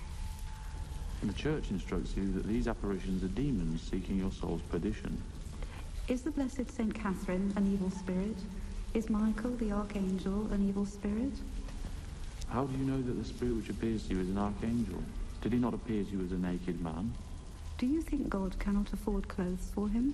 And the Church instructs you that these apparitions are demons seeking your soul's perdition. Is the Blessed Saint Catherine an evil spirit? Is Michael the Archangel an evil spirit? How do you know that the spirit which appears to you is an archangel? Did he not appear to you as a naked man? Do you think God cannot afford clothes for him?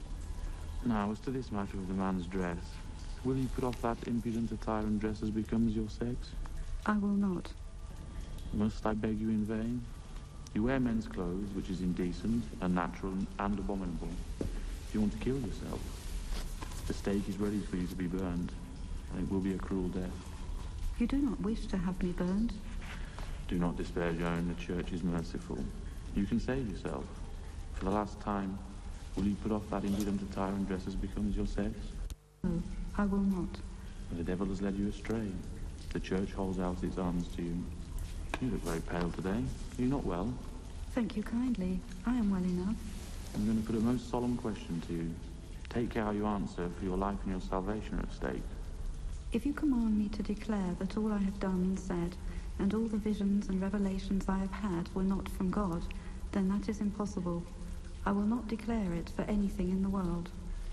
Now, as to this matter of the man's dress, will you put off that impudent attire and dress as becomes your sex? I will not. Must I beg you in vain? You wear men's clothes, which is indecent, unnatural, and abominable. If you want to kill yourself, the stake is ready for you to be burned, and it will be a cruel death. You do not wish to have me burned? Do not despair, Joan. The Church is merciful. You can save yourself. For the last time, will you put off that impudent attire and dress as becomes your sex? No, I will not. The devil has led you astray. The Church holds out its arms to you. You look very pale today. Are you not well? Thank you kindly. I am well enough. I'm going to put a most solemn question to you. Take care how you answer, for your life and your salvation are at stake. If you command me to declare that all I have done and said, and all the visions and revelations I have had were not from God, then that is impossible. I will not declare it for anything in the world.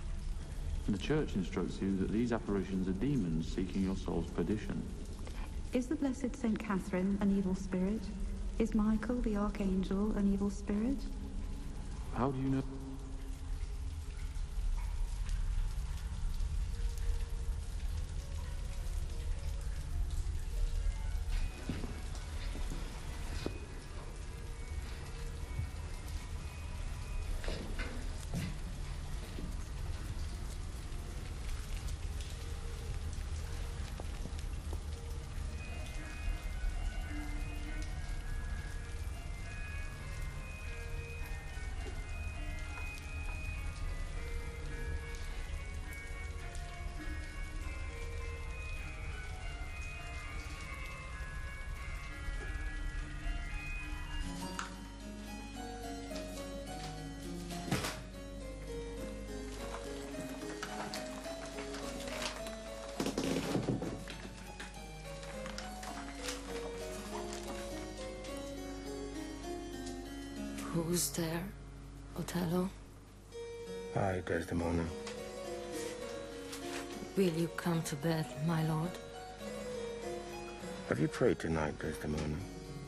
And the Church instructs you that these apparitions are demons seeking your soul's perdition. Is the Blessed Saint Catherine an evil spirit? Is Michael the Archangel an evil spirit? How do you know? Who's there? Othello? Hi, Desdemona. Will you come to bed, my lord? Have you prayed tonight, Desdemona?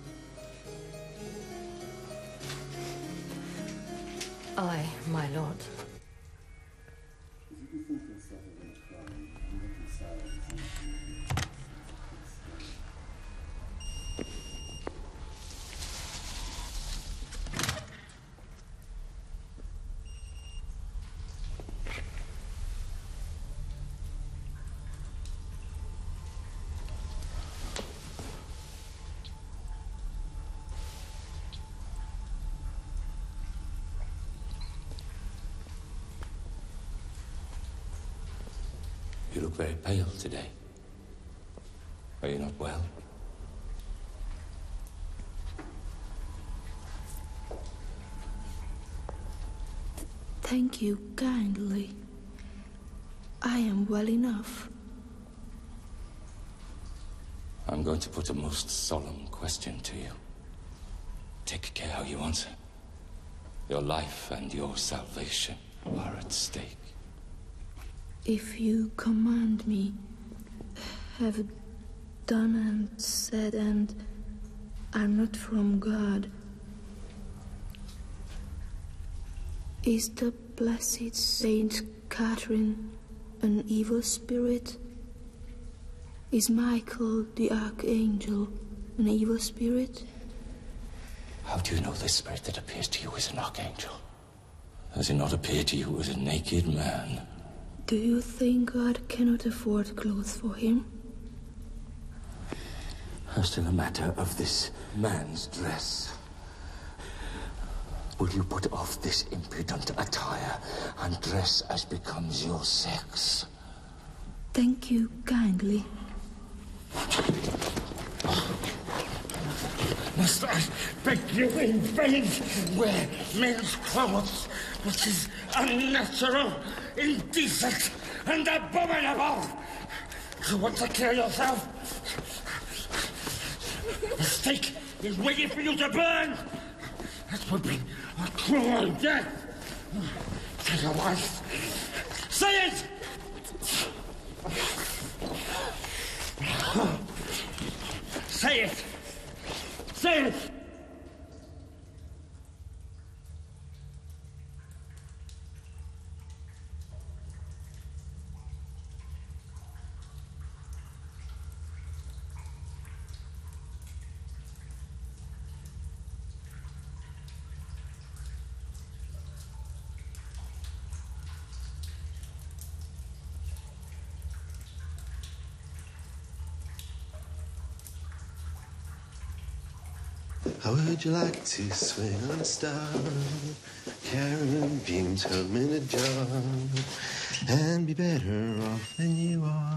Aye, my lord. You look very pale today. Are you not well? Thank you kindly. I am well enough. I'm going to put a most solemn question to you. Take care how you answer. Your life and your salvation are at stake. If you command me, have done and said, and I'm not from God, is the blessed Saint Catherine an evil spirit? Is Michael the Archangel an evil spirit? How do you know this spirit that appears to you is an archangel? Has it not appeared to you as a naked man? Do you think God cannot afford clothes for him? As to the matter of this man's dress, will you put off this impudent attire and dress as becomes your sex? Thank you kindly. Must I beg you in vain wear men's clothes, which is unnatural, indecent, and abominable? You want to kill yourself? The stake is waiting for you to burn. That would be a cruel death. Tell your wife. Say it! Say it! Say it! How would you like to swing on a star, carrying beams home in a jar, and be better off than you are?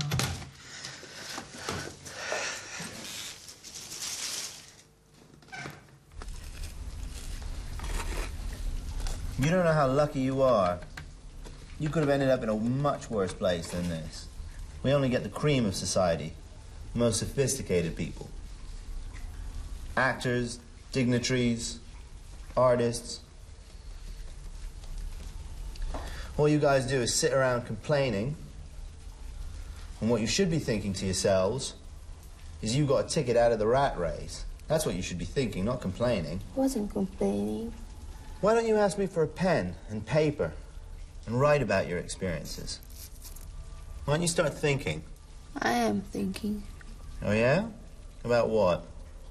You don't know how lucky you are. You could have ended up in a much worse place than this. We only get the cream of society, the most sophisticated people. Actors, dignitaries, artists. All you guys do is sit around complaining, and what you should be thinking to yourselves is you got a ticket out of the rat race. That's what you should be thinking, not complaining. Wasn't complaining. Why don't you ask me for a pen and paper and write about your experiences? Why don't you start thinking? I am thinking. Oh, yeah? About what?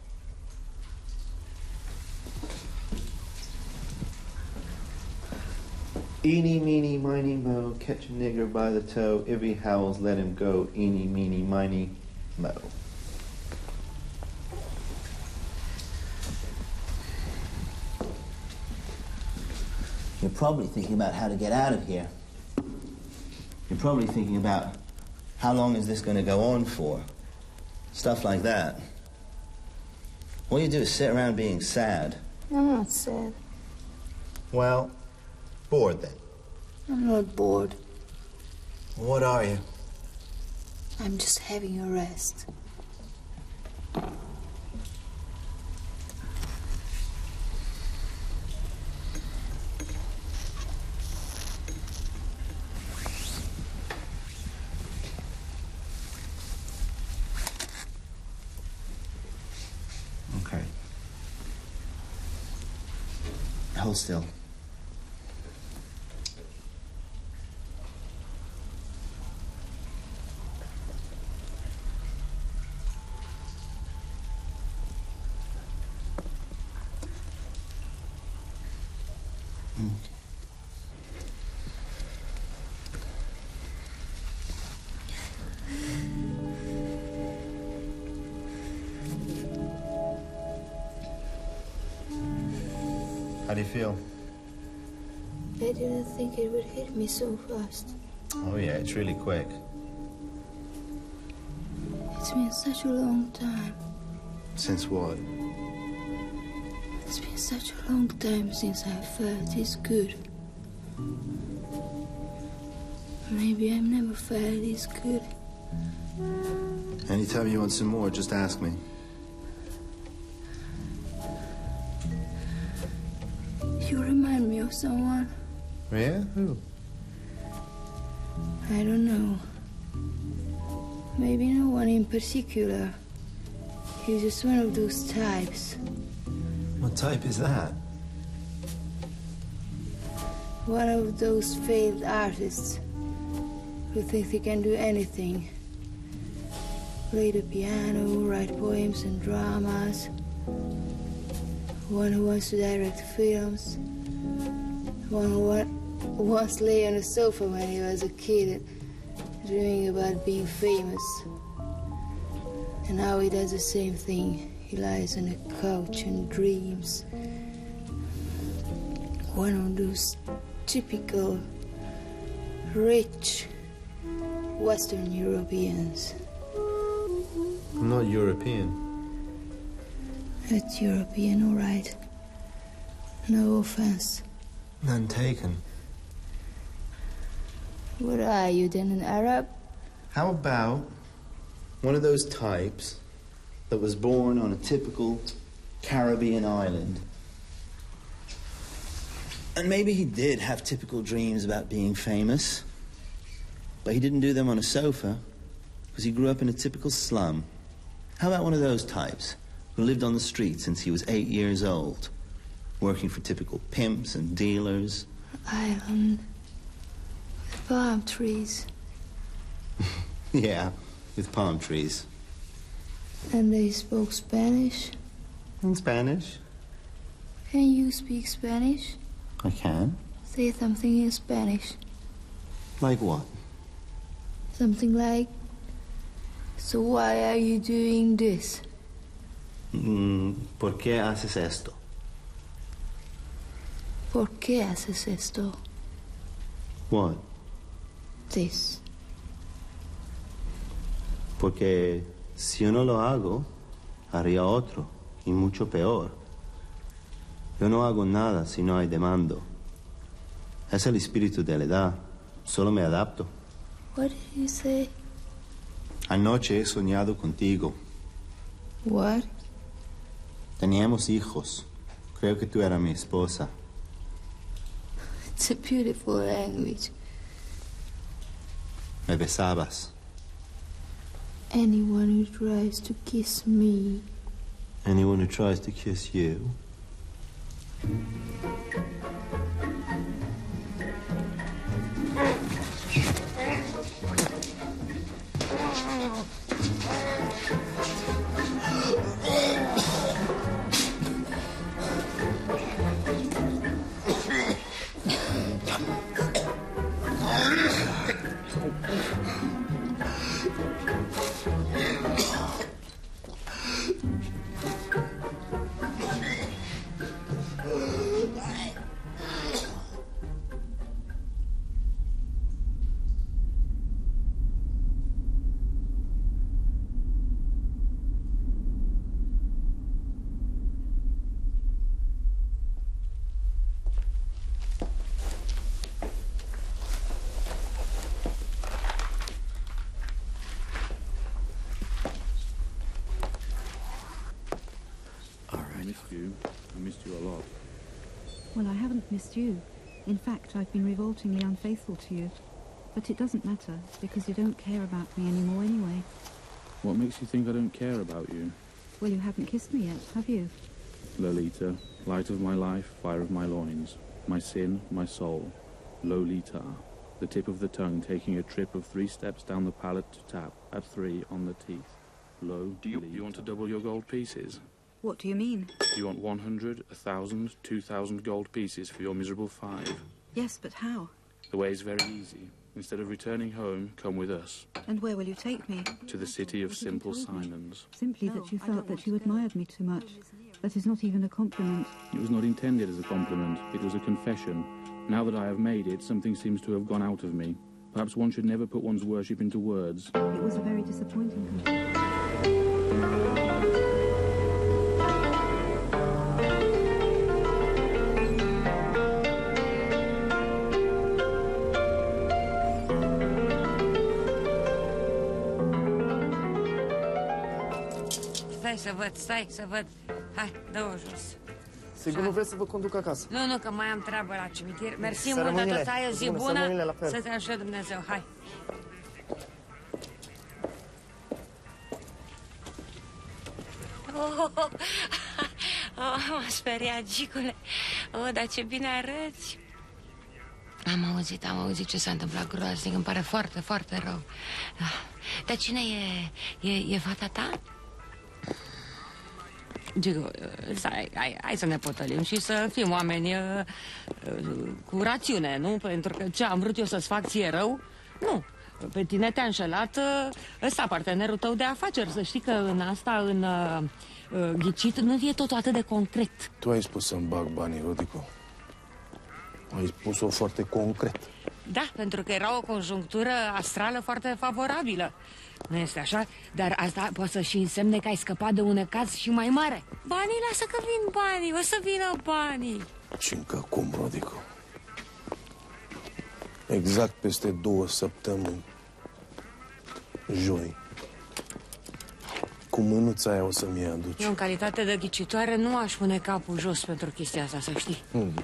Eeny, meeny, miny, mo, catch a nigger by the toe. If he howls, let him go. Eeny, meeny, miny, mo. You're probably thinking about how to get out of here. You're probably thinking about how long is this going to go on for? Stuff like that. All you do is sit around being sad. I'm not sad. Well, bored then. I'm not bored. What are you? I'm just having a rest. hold still. How do you feel? I didn't think it would hit me so fast. Oh, yeah, it's really quick. It's been such a long time. Since what? It's been such a long time since I felt this good. Maybe I've never felt this good. Anytime you want some more, just ask me. You remind me of someone. Yeah? Who? I don't know. Maybe no one in particular. He's just one of those types. What type is that? One of those failed artists who think they can do anything. Play the piano, write poems and dramas. One who wants to direct films. One who wa once lay on a sofa when he was a kid, dreaming about being famous. And now he does the same thing. He lies on a couch and dreams. One of those typical, rich Western Europeans. I'm not European. That's European, all right. No offense. None taken. What are you, then, an Arab? How about one of those types that was born on a typical Caribbean island? And maybe he did have typical dreams about being famous, but he didn't do them on a sofa because he grew up in a typical slum. How about one of those types who lived on the street since he was eight years old, working for typical pimps and dealers? Island with palm trees. Yeah, with palm trees. And they spoke Spanish. In Spanish? Can you speak Spanish? I can. Say something in Spanish. Like what? Something like, so why are you doing this? Mm, ¿Por qué haces esto? ¿Por qué haces esto? What? This. Porque si yo no lo hago, haría otro, y mucho peor. Yo no hago nada si no hay demanda. Es el espíritu de la edad. Solo me adapto. What did you say? Anoche he soñado contigo. What? Teníamos hijos. Creo que tú eras mi esposa. It's a beautiful language. Me besabas. Anyone who tries to kiss me. Anyone who tries to kiss you. Well, I haven't missed you. In fact, I've been revoltingly unfaithful to you. But it doesn't matter, because you don't care about me anymore anyway. What makes you think I don't care about you? Well, you haven't kissed me yet, have you? Lolita, light of my life, fire of my loins, my sin, my soul, Lolita, the tip of the tongue taking a trip of three steps down the palate to tap at three on the teeth. Lo, do you, you want to double your gold pieces? What do you mean? Do you want one hundred, a thousand, two thousand gold pieces for your miserable five? Yes, but how? The way is very easy. Instead of returning home, come with us. And where will you take me? To the city of Simple Simons. Simply that you felt that you admired me too much. That is not even a compliment. It was not intended as a compliment. It was a confession. Now that I have made it, something seems to have gone out of me. Perhaps one should never put one's worship into words. It was a very disappointing confession. Stai să văd, stai să văd. Hai, dă-o jos. Sigur nu vreți să vă conduc acasă? Nu, nu, că mai am treabă la cimitir. Mersi Să mult, dar rămâine. tot ai o zi Bună, să bună. rămâine la fel. Să te ajute Dumnezeu, hai. Oh, oh, oh. Oh, m-a speriat, Gicule. Oh, dar ce bine arăți. Am auzit, am auzit ce s-a întâmplat groaznic. Îmi pare foarte, foarte rău. Dar cine e, e, e fata ta? Gigo, stai, hai, hai să ne potălim și să fim oameni uh, uh, cu rațiune, nu? Pentru că ce am vrut eu să-ți fac ție rău? Nu. Pe tine te-a înșelat uh, ăsta, partenerul tău de afaceri. Să știi că în asta, în uh, uh, ghicit, nu e totul atât de concret. Tu ai spus să-mi bag banii, Rodico. Ai spus-o foarte concret. Da, pentru că era o conjunctură astrală foarte favorabilă. Nu este așa? Dar asta poate să și însemne că ai scăpat de un necaz și mai mare. Banii, lasă că vin banii, o să vină banii. Și încă cum, Rodico? Exact peste două săptămâni, joi, cu mânuța aia o să-mi aduci. Eu, în calitate de ghicitoare, nu aș pune capul jos pentru chestia asta, să știi.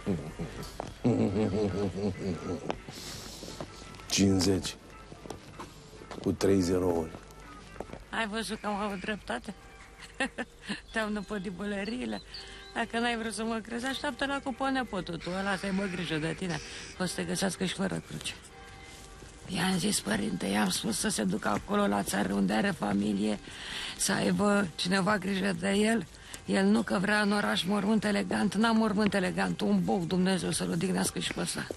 cincizeci cu trei zerouri. Ai văzut că am avut dreptate? Te-am năpădit bălăriile. Dacă n-ai vrut să mă crezi, așteaptă la cu nepotul tu. Ăla să-i mă grijă de tine. O să te găsească și fără cruce. I-am zis, părinte, i-am spus să se ducă acolo la țară unde are familie, să aibă cineva grijă de el. El nu că vrea în oraș mormânt elegant. N-am mormânt elegant, un boc, Dumnezeu să-l odihnească și pe ăsta.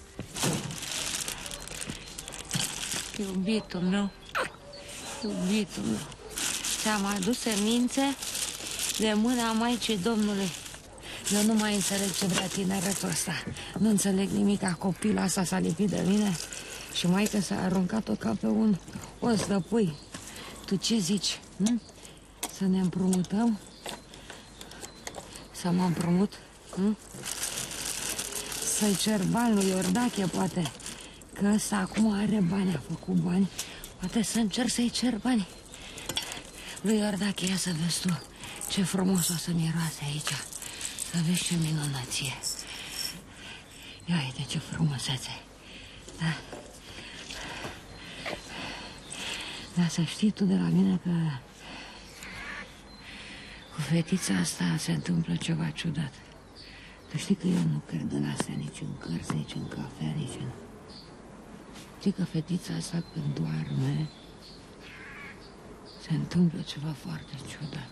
Iubitul meu, iubitul meu, ți-am adus semințe de mâna Maicii Domnului. Eu nu mai înțeleg ce vrea tineretul ăsta. Nu înțeleg nimic, a copila asta s-a lipit de mine și maică s-a aruncat-o ca pe un os de pui. Tu ce zici? Hm? Să ne împrumutăm? Să mă împrumut? Hm? Să-i cer bani lui Iordache, poate. Că ăsta acum are bani, a făcut bani. Poate să încerc să-i cer bani. Lui Iordache, ia să vezi tu ce frumos o să miroase aici. Să vezi ce minunăție. Ia uite ce frumusețe. Da. Dar să știi tu de la mine că cu fetița asta se întâmplă ceva ciudat. Tu știi că eu nu cred în astea nici în cărți, nici în cafea, nici în... Știi că fetița asta când doarme se întâmplă ceva foarte ciudat.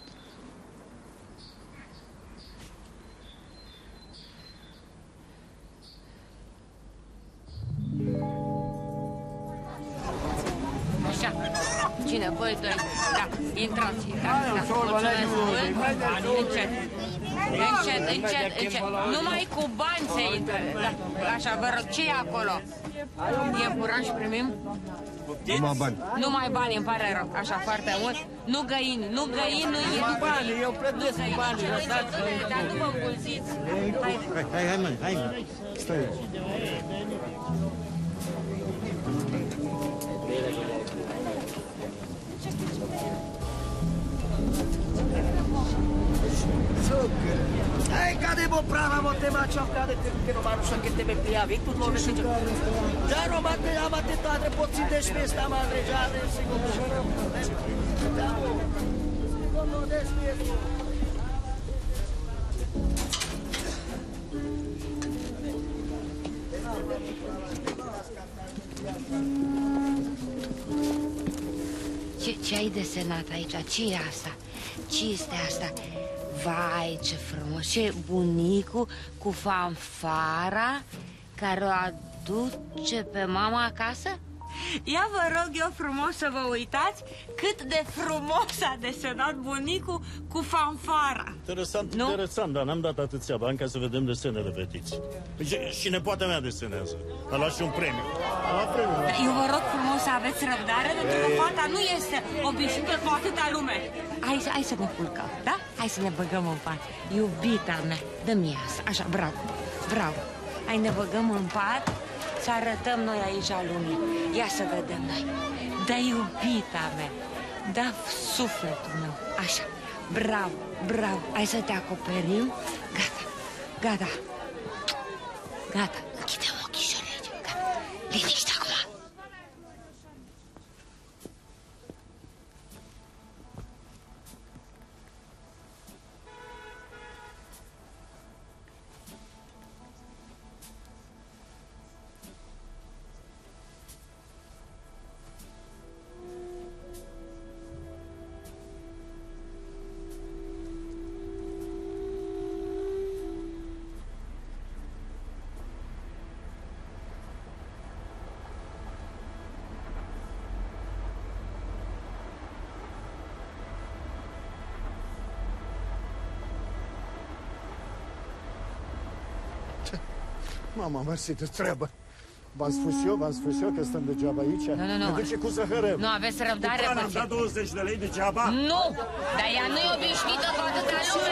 Așa, cine? Voi doi. Da, intrați, intrați. Da, mulțumesc mult. Încet, încet, încet, încet. Numai cu bani se intră. Da, așa, vă rog, ce e acolo? E curaj, primim? Numai bani. Numai bani, îmi pare rău. Așa, foarte mult. Nu găini, nu găini, nu e bani. Eu plătesc cu bani, lăsați. Dar nu vă înculziți. Hai, hai, hai, mă, hai, mă. Stai. Dai, cadevo brava, mo te faccio accade che non vanno anche te per piavi, tu non ne sei. Già no, ma te la te padre pozzi de spesta madre già del secondo. Secondo de spesta. Ce, ce ai desenat aici? Ce e asta? Ce este asta? Vai, ce frumos! Ce bunicul cu fanfara care o aduce pe mama acasă? Ia vă rog eu frumos să vă uitați cât de frumos a desenat bunicul cu fanfara. Interesant, nu? Interesant, dar n-am dat atâția bani ca să vedem desenele fetiții. Și, și nepoata mea desenează. A luat și un premiu. A luat premiu. Eu vă rog frumos să aveți răbdare, pentru că fata nu este obișnuită cu atâta lume. Hai, hai să ne culcăm, da? Hai să ne băgăm în pat. Iubita mea, dă-mi asta. Așa, bravo, bravo. Hai, ne băgăm în pat să arătăm noi aici lumii. Ia să vedem noi. Da, iubita mea, da, sufletul meu. Așa, bravo, bravo. Hai să te acoperim. Gata, gata. Gata, închidem ochișorii aici. Gata, liniște acum. Mama, mersi de treabă. V-am spus eu, v-am spus eu că stăm degeaba aici. Nu, nu, nu. Ne duce cu zahărăm. Nu aveți răbdare, Cu am dat douăzeci de lei degeaba? Nu! Dar ea nu e obișnuită cu atâta lume.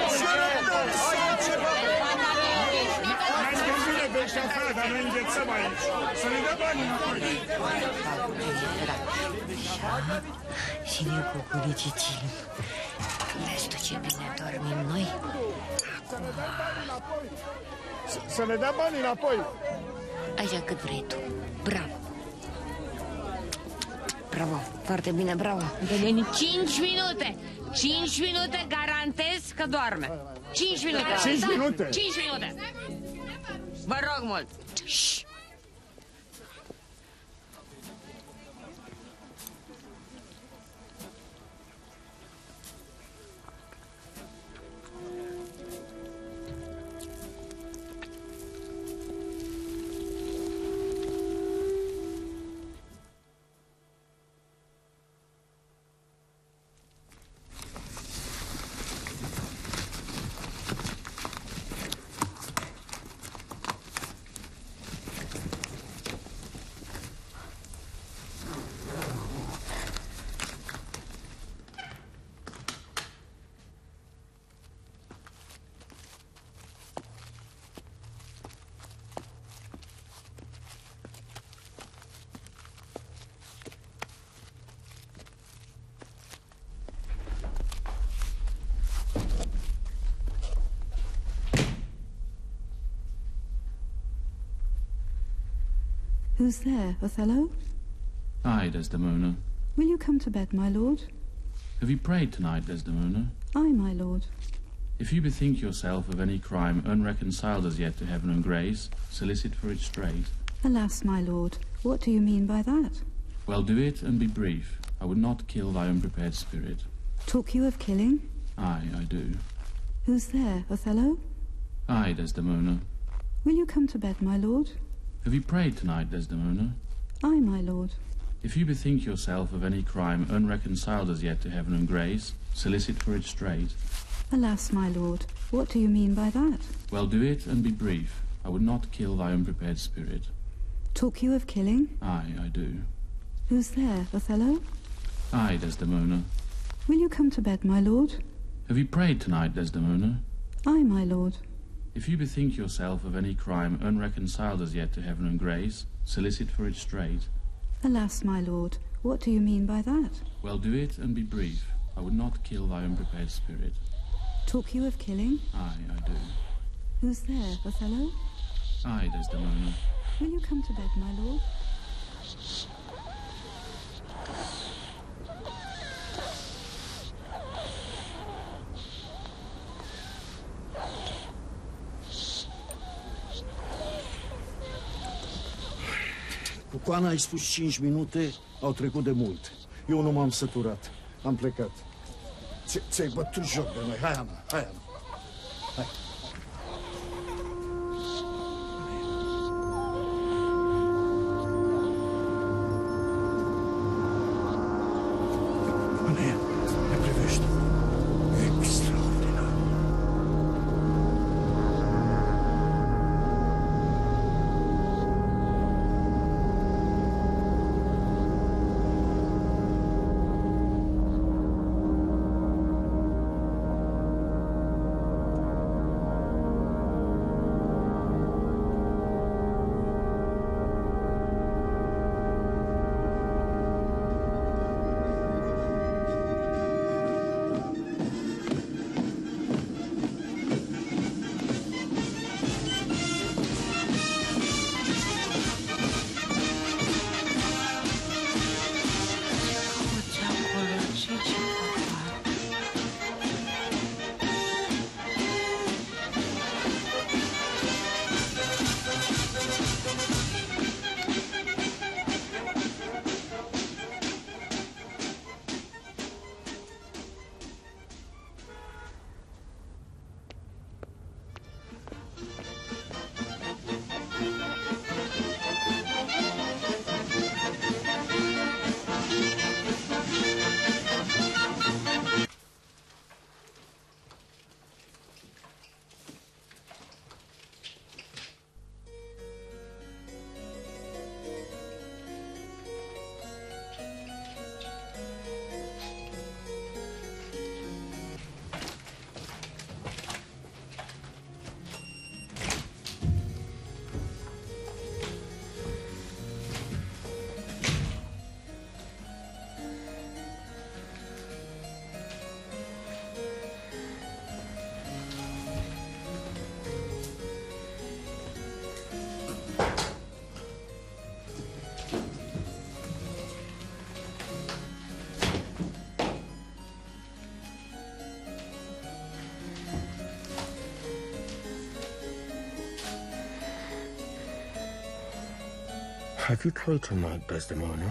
Mai bine de ăștia afară, dar noi înghețăm aici. Să ne dea banii înapoi. Și eu cu curicicii. Vezi tu ce bine dormim noi? Să ne dea banii înapoi. Așa cât vrei tu. Bravo. Bravo, foarte bine, bravo. În cinci minute. Cinci minute garantez că doarme. Cinci minute. Cinci da? minute? Cinci minute. Vă rog mult. Șș. Who's there, Othello? Aye, Desdemona. Will you come to bed, my lord? Have you prayed tonight, Desdemona? Aye, my lord. If you bethink yourself of any crime unreconciled as yet to heaven and grace, solicit for it straight. Alas, my lord, what do you mean by that? Well, do it and be brief. I would not kill thy unprepared spirit. Talk you of killing? Aye, I do. Who's there, Othello? Aye, Desdemona. Will you come to bed, my lord? Have you prayed tonight, Desdemona? Aye, my lord. If you bethink yourself of any crime unreconciled as yet to heaven and grace, solicit for it straight. Alas, my lord, what do you mean by that? Well, do it and be brief. I would not kill thy unprepared spirit. Talk you of killing? Aye, I do. Who's there, Othello? Aye, Desdemona. Will you come to bed, my lord? Have you prayed tonight, Desdemona? Aye, my lord. If you bethink yourself of any crime unreconciled as yet to heaven and grace, solicit for it straight. Alas, my lord, what do you mean by that? Well, do it and be brief. I would not kill thy unprepared spirit. Talk you of killing? Aye, I do. Who's there, Othello? Aye, Desdemona. Will you come to bed, my lord? Cu Ana ai spus cinci minute, au trecut de mult. Eu nu m-am săturat. Am plecat. Ți-ai bătut joc de noi. Hai, Ana, hai, Ana. Hai. Ana, ne privește. Extraordinar. Have you tried tonight, Desdemona?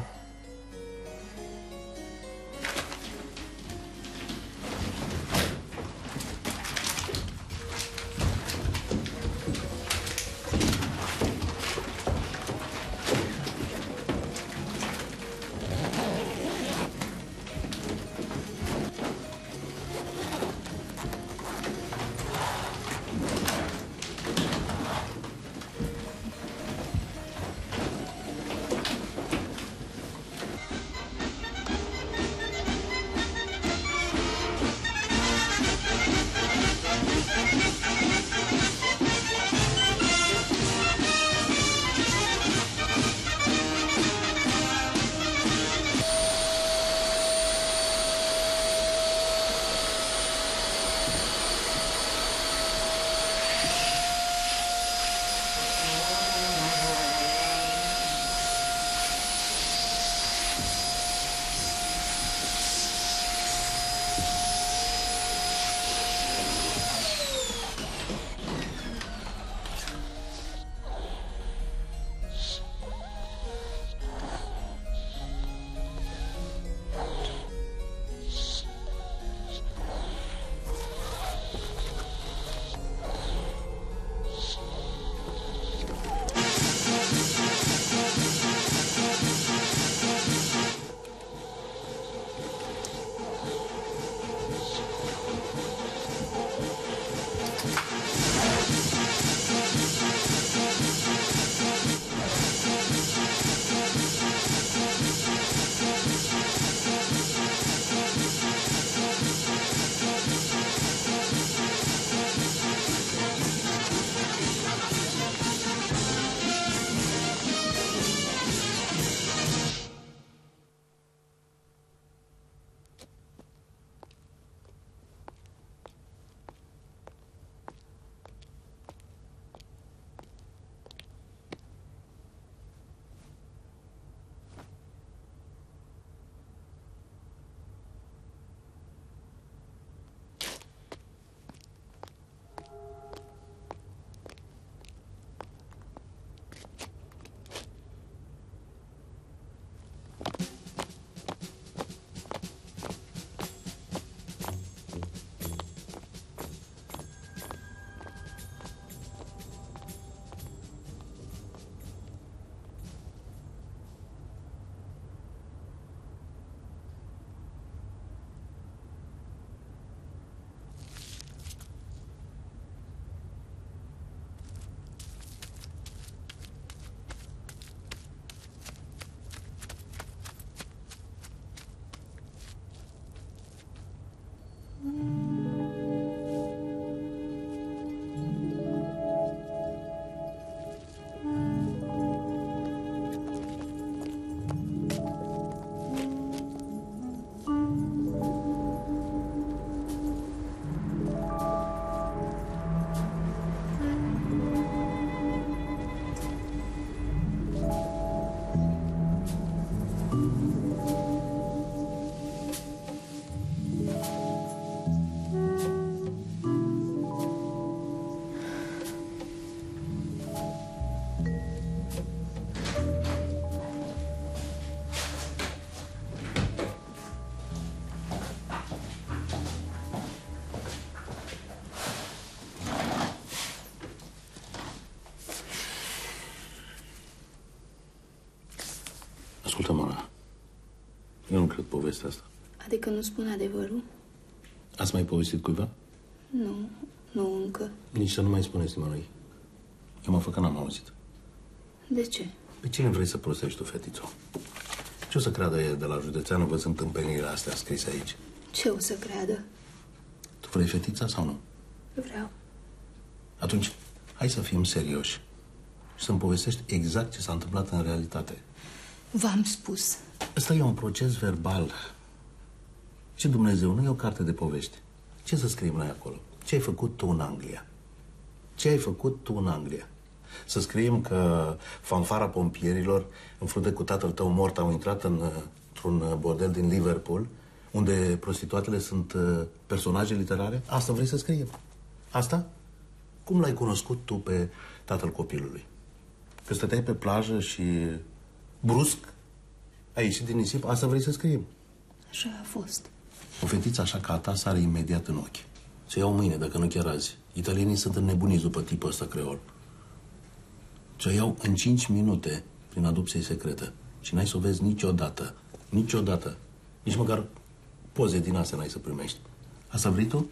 Ascultă, Mona. Eu nu cred povestea asta. Adică nu spun adevărul? Ați mai povestit cuiva? Nu, nu încă. Nici să nu mai spuneți nimănui. Eu mă fac că n-am auzit. De ce? Pe cine vrei să prostești tu, fetițo? Ce o să creadă e de la județeană văzând tâmpeniile astea scrise aici? Ce o să creadă? Tu vrei fetița sau nu? Vreau. Atunci, hai să fim serioși și să-mi povestești exact ce s-a întâmplat în realitate. V-am spus. Ăsta e un proces verbal. Și Dumnezeu, nu e o carte de povești. Ce să scriem noi acolo? Ce ai făcut tu în Anglia? Ce ai făcut tu în Anglia? Să scriem că fanfara pompierilor, în frunte cu tatăl tău mort, au intrat în, într-un bordel din Liverpool, unde prostituatele sunt personaje literare? Asta vrei să scriem? Asta? Cum l-ai cunoscut tu pe tatăl copilului? Că stăteai pe plajă și brusc ai ieșit din nisip? Asta vrei să scriem? Așa a fost. O fetiță așa ca a ta sare imediat în ochi. Se iau mâine, dacă nu chiar azi. Italienii sunt înnebuniți după tipul ăsta creol. Ce iau în cinci minute prin adopție secretă. Și n-ai să o vezi niciodată. Niciodată. Nici măcar poze din astea n-ai să primești. Asta vrei tu?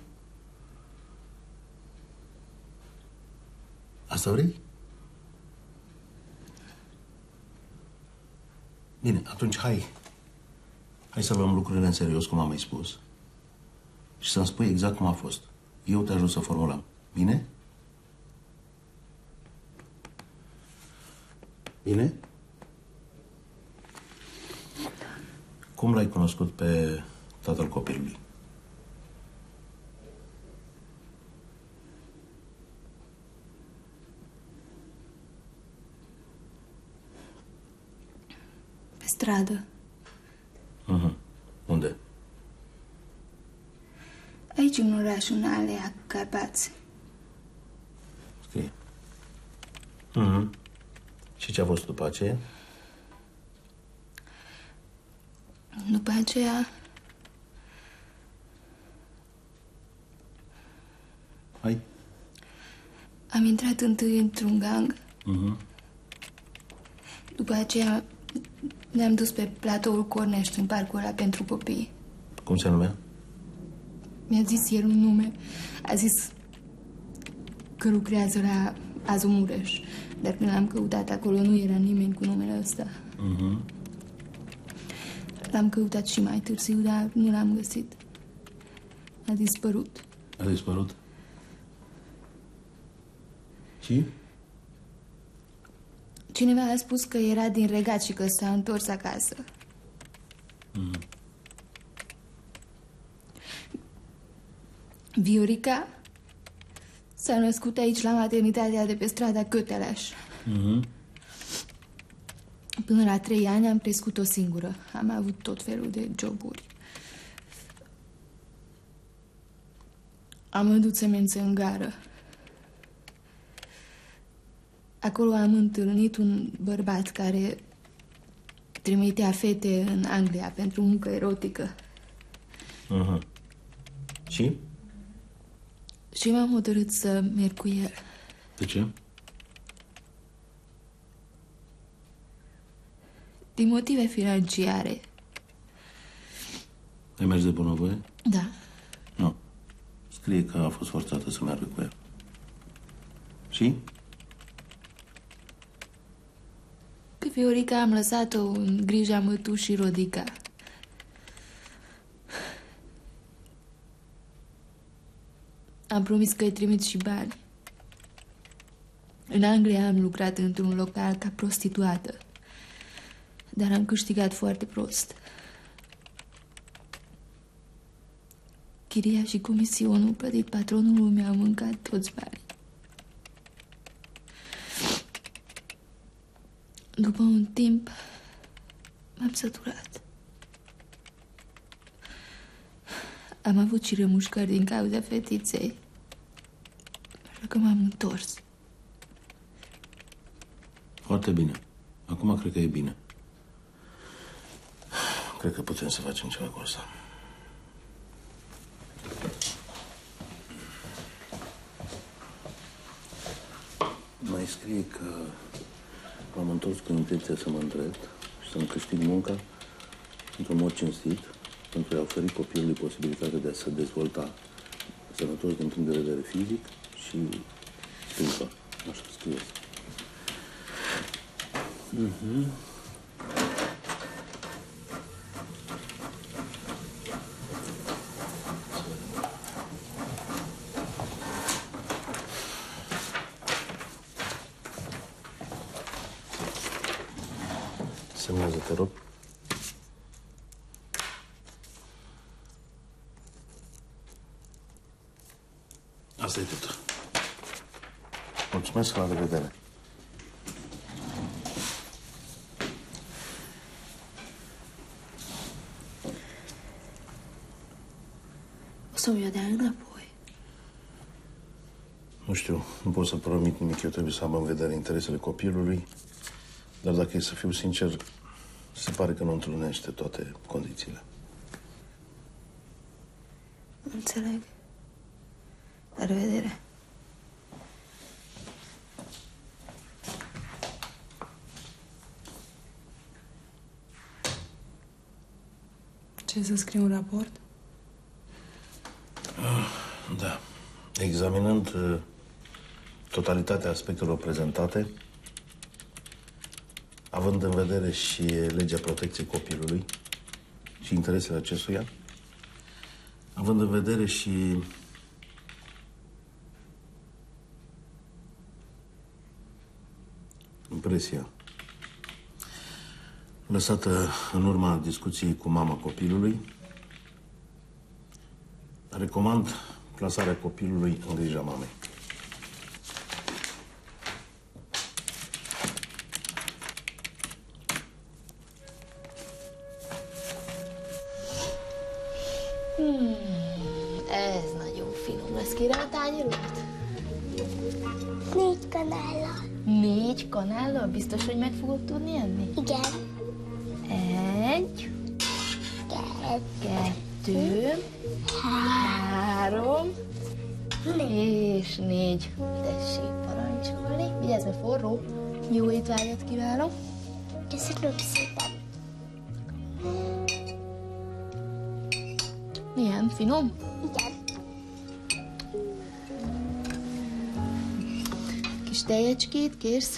Asta vrei? Bine, atunci hai. Hai să luăm lucrurile în serios, cum am mai spus. Și să-mi spui exact cum a fost. Eu te ajut să formulăm. Bine? Bine? Cum l-ai cunoscut pe tatăl copilului? Pe stradă. Uh-huh. Unde? Aici un oraș, în Alea Carpați. Scrie. Uh-huh. Și ce a fost după aceea? După aceea... Hai. Am intrat întâi într-un gang. Uh-huh. După aceea ne-am dus pe platoul Cornești, în parcul ăla pentru copii. Cum se numea? Mi-a zis el un nume. A zis că lucrează la Azumureș. Dar când l-am căutat acolo, nu era nimeni cu numele ăsta. Uh-huh. L-am căutat și mai târziu, dar nu l-am găsit. A dispărut. A dispărut? Și? Cineva a spus că era din Regat și că s-a întors acasă. Mm. Viorica s-a născut aici la maternitatea de pe strada Căteleaș. Mm-hmm. Până la trei ani am crescut-o singură. Am avut tot felul de joburi. Am vândut semințe în gară. Acolo am întâlnit un bărbat care trimitea fete în Anglia pentru muncă erotică. Uh-huh. Și? Și m-am hotărât să merg cu el. De ce? Din motive financiare. Ai mers de bunăvoie? Da. Nu. Scrie că a fost forțată să meargă cu el. Și? Pe Viorica am lăsat-o în grija mătușii Rodica. Am promis că îi trimit și bani. În Anglia am lucrat într-un local ca prostituată, dar am câștigat foarte prost. Chiria și comisionul plătit patronul mi-au mâncat toți banii. După un timp, m-am săturat. Am avut și remușcări din cauza fetiței, așa că m-am întors. Foarte bine. Acum cred că e bine. Cred că putem să facem ceva cu asta. Mai scrie că m-am întors cu intenția să mă îndrept și să-mi câștig munca într-un mod cinstit, pentru a oferi copilului posibilitatea de a se dezvolta sănătos din punct de vedere fizic și spiritual. Așa scriu. Mm-hmm. Semnează, te rog. Asta e tot. Mulțumesc, la revedere. O să-mi ia de-aia înapoi. Nu știu, nu pot să promit nimic. Eu trebuie să am în vedere interesele copilului. Dar dacă e să fiu sincer, se pare că nu întrunește toate condițiile. Înțeleg. La revedere. Ce, să scriu un raport? Da. Examinând uh, totalitatea aspectelor prezentate, având în vedere și legea protecției copilului și interesele acestuia, având în vedere și impresia lăsată în urma discuției cu mama copilului, recomand plasarea copilului în grija mamei. Hmm, ez nagyon finom lesz. Kérem a tányérokat? Négy kanállal. Négy kanállal? Biztos, hogy meg fogod tudni enni? Igen. Egy. Kettő. Három. És négy. Tessék parancsolni. Vigyázz, mert forró. Jó étvágyat kívánok. Köszönöm szépen. Milyen? Finom? Igen. Kis tejecskét kérsz?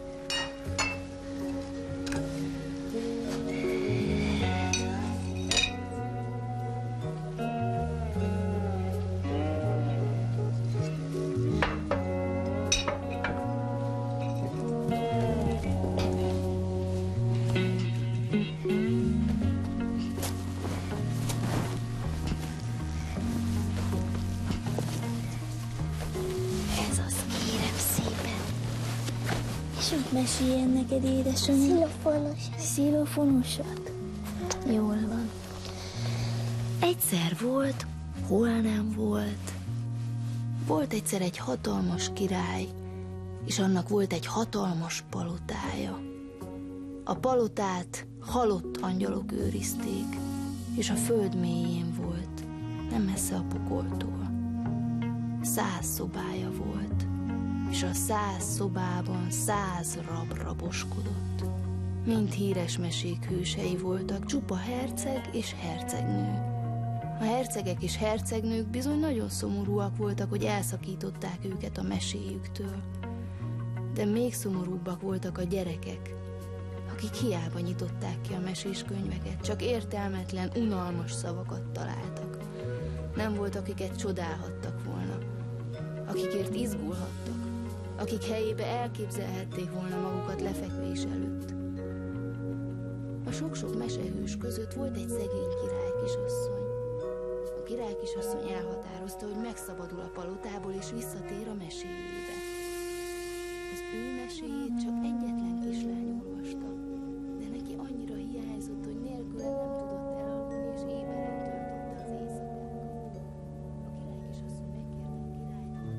Meséljen neked, édesanyám. Szilofonosat. Szilofonosat. Jól van. Egyszer volt, hol nem volt. Volt egyszer egy hatalmas király, és annak volt egy hatalmas palotája. A palotát halott angyalok őrizték, és a föld mélyén volt, nem messze a pokoltól. Száz szobája volt, és a száz szobában száz rab raboskodott. Mind híres mesék hősei voltak, csupa herceg és hercegnő. A hercegek és hercegnők bizony nagyon szomorúak voltak, hogy elszakították őket a meséjüktől. De még szomorúbbak voltak a gyerekek, akik hiába nyitották ki a mesés könyveket, csak értelmetlen, unalmas szavakat találtak. Nem volt, akiket csodálhattak volna, akikért izgulhattak, akik helyébe elképzelhették volna magukat lefekvés előtt. A sok-sok mesehős között volt egy szegény király kisasszony. A király kisasszony elhatározta, hogy megszabadul a palotából és visszatér a meséjébe. Az ő meséjét csak egyetlen kislány olvasta, de neki annyira hiányzott, hogy nélküle nem tudott elaludni, és éberen töltötte az éjszakákat. A király kisasszony megkérte a királyt, hogy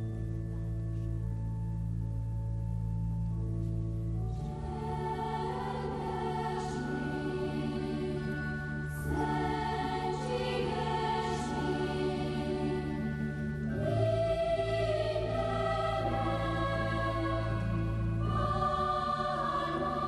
Szentséges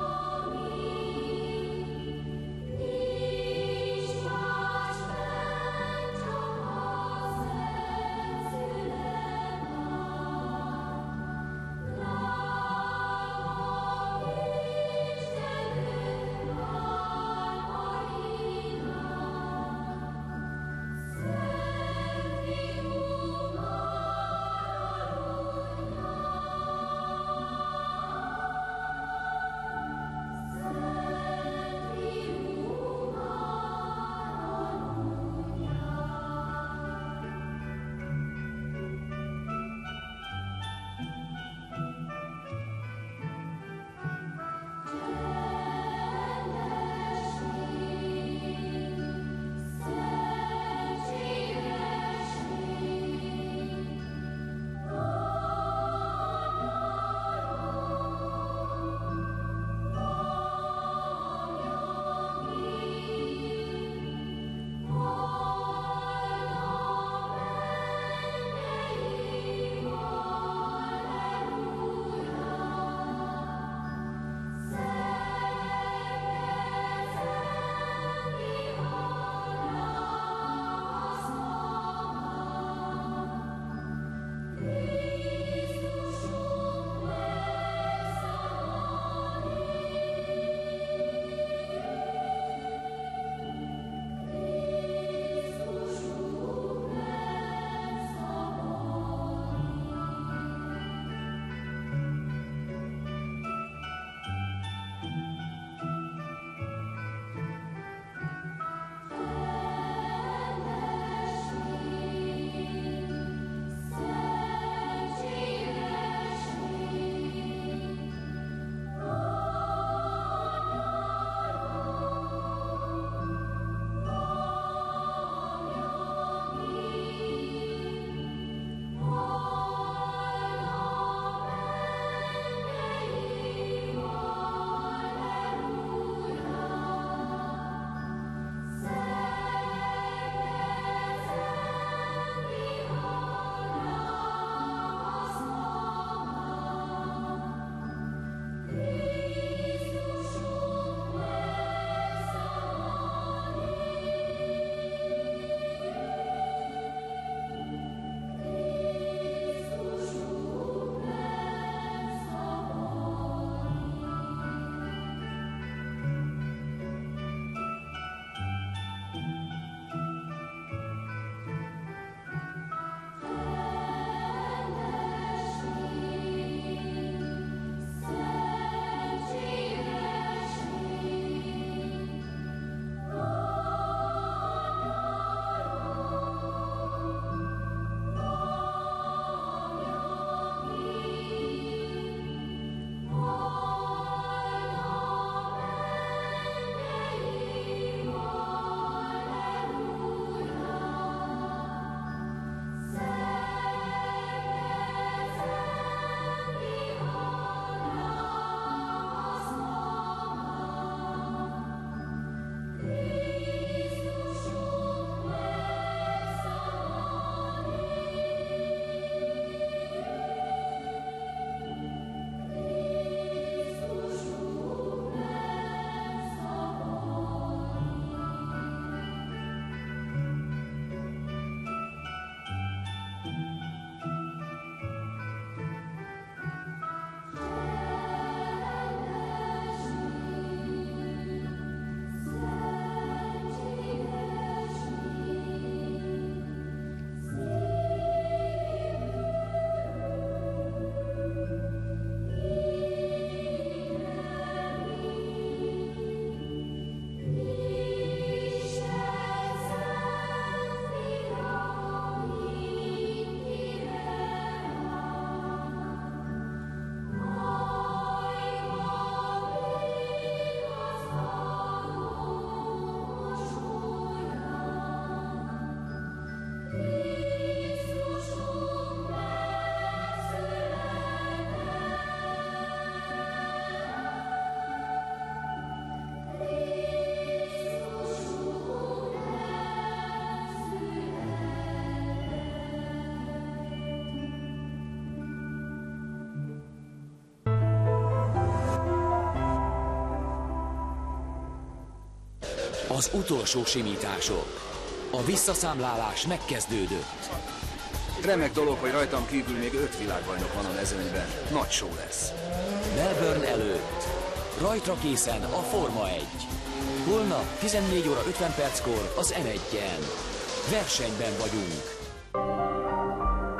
Az utolsó simítások. A visszaszámlálás megkezdődött. Remek dolog, hogy rajtam kívül még öt világbajnok van a mezőnyben. Nagy show lesz. Melbourne előtt. Rajtra készen a Forma egy. Holnap tizennégy óra ötven perckor az em egyen. Versenyben vagyunk.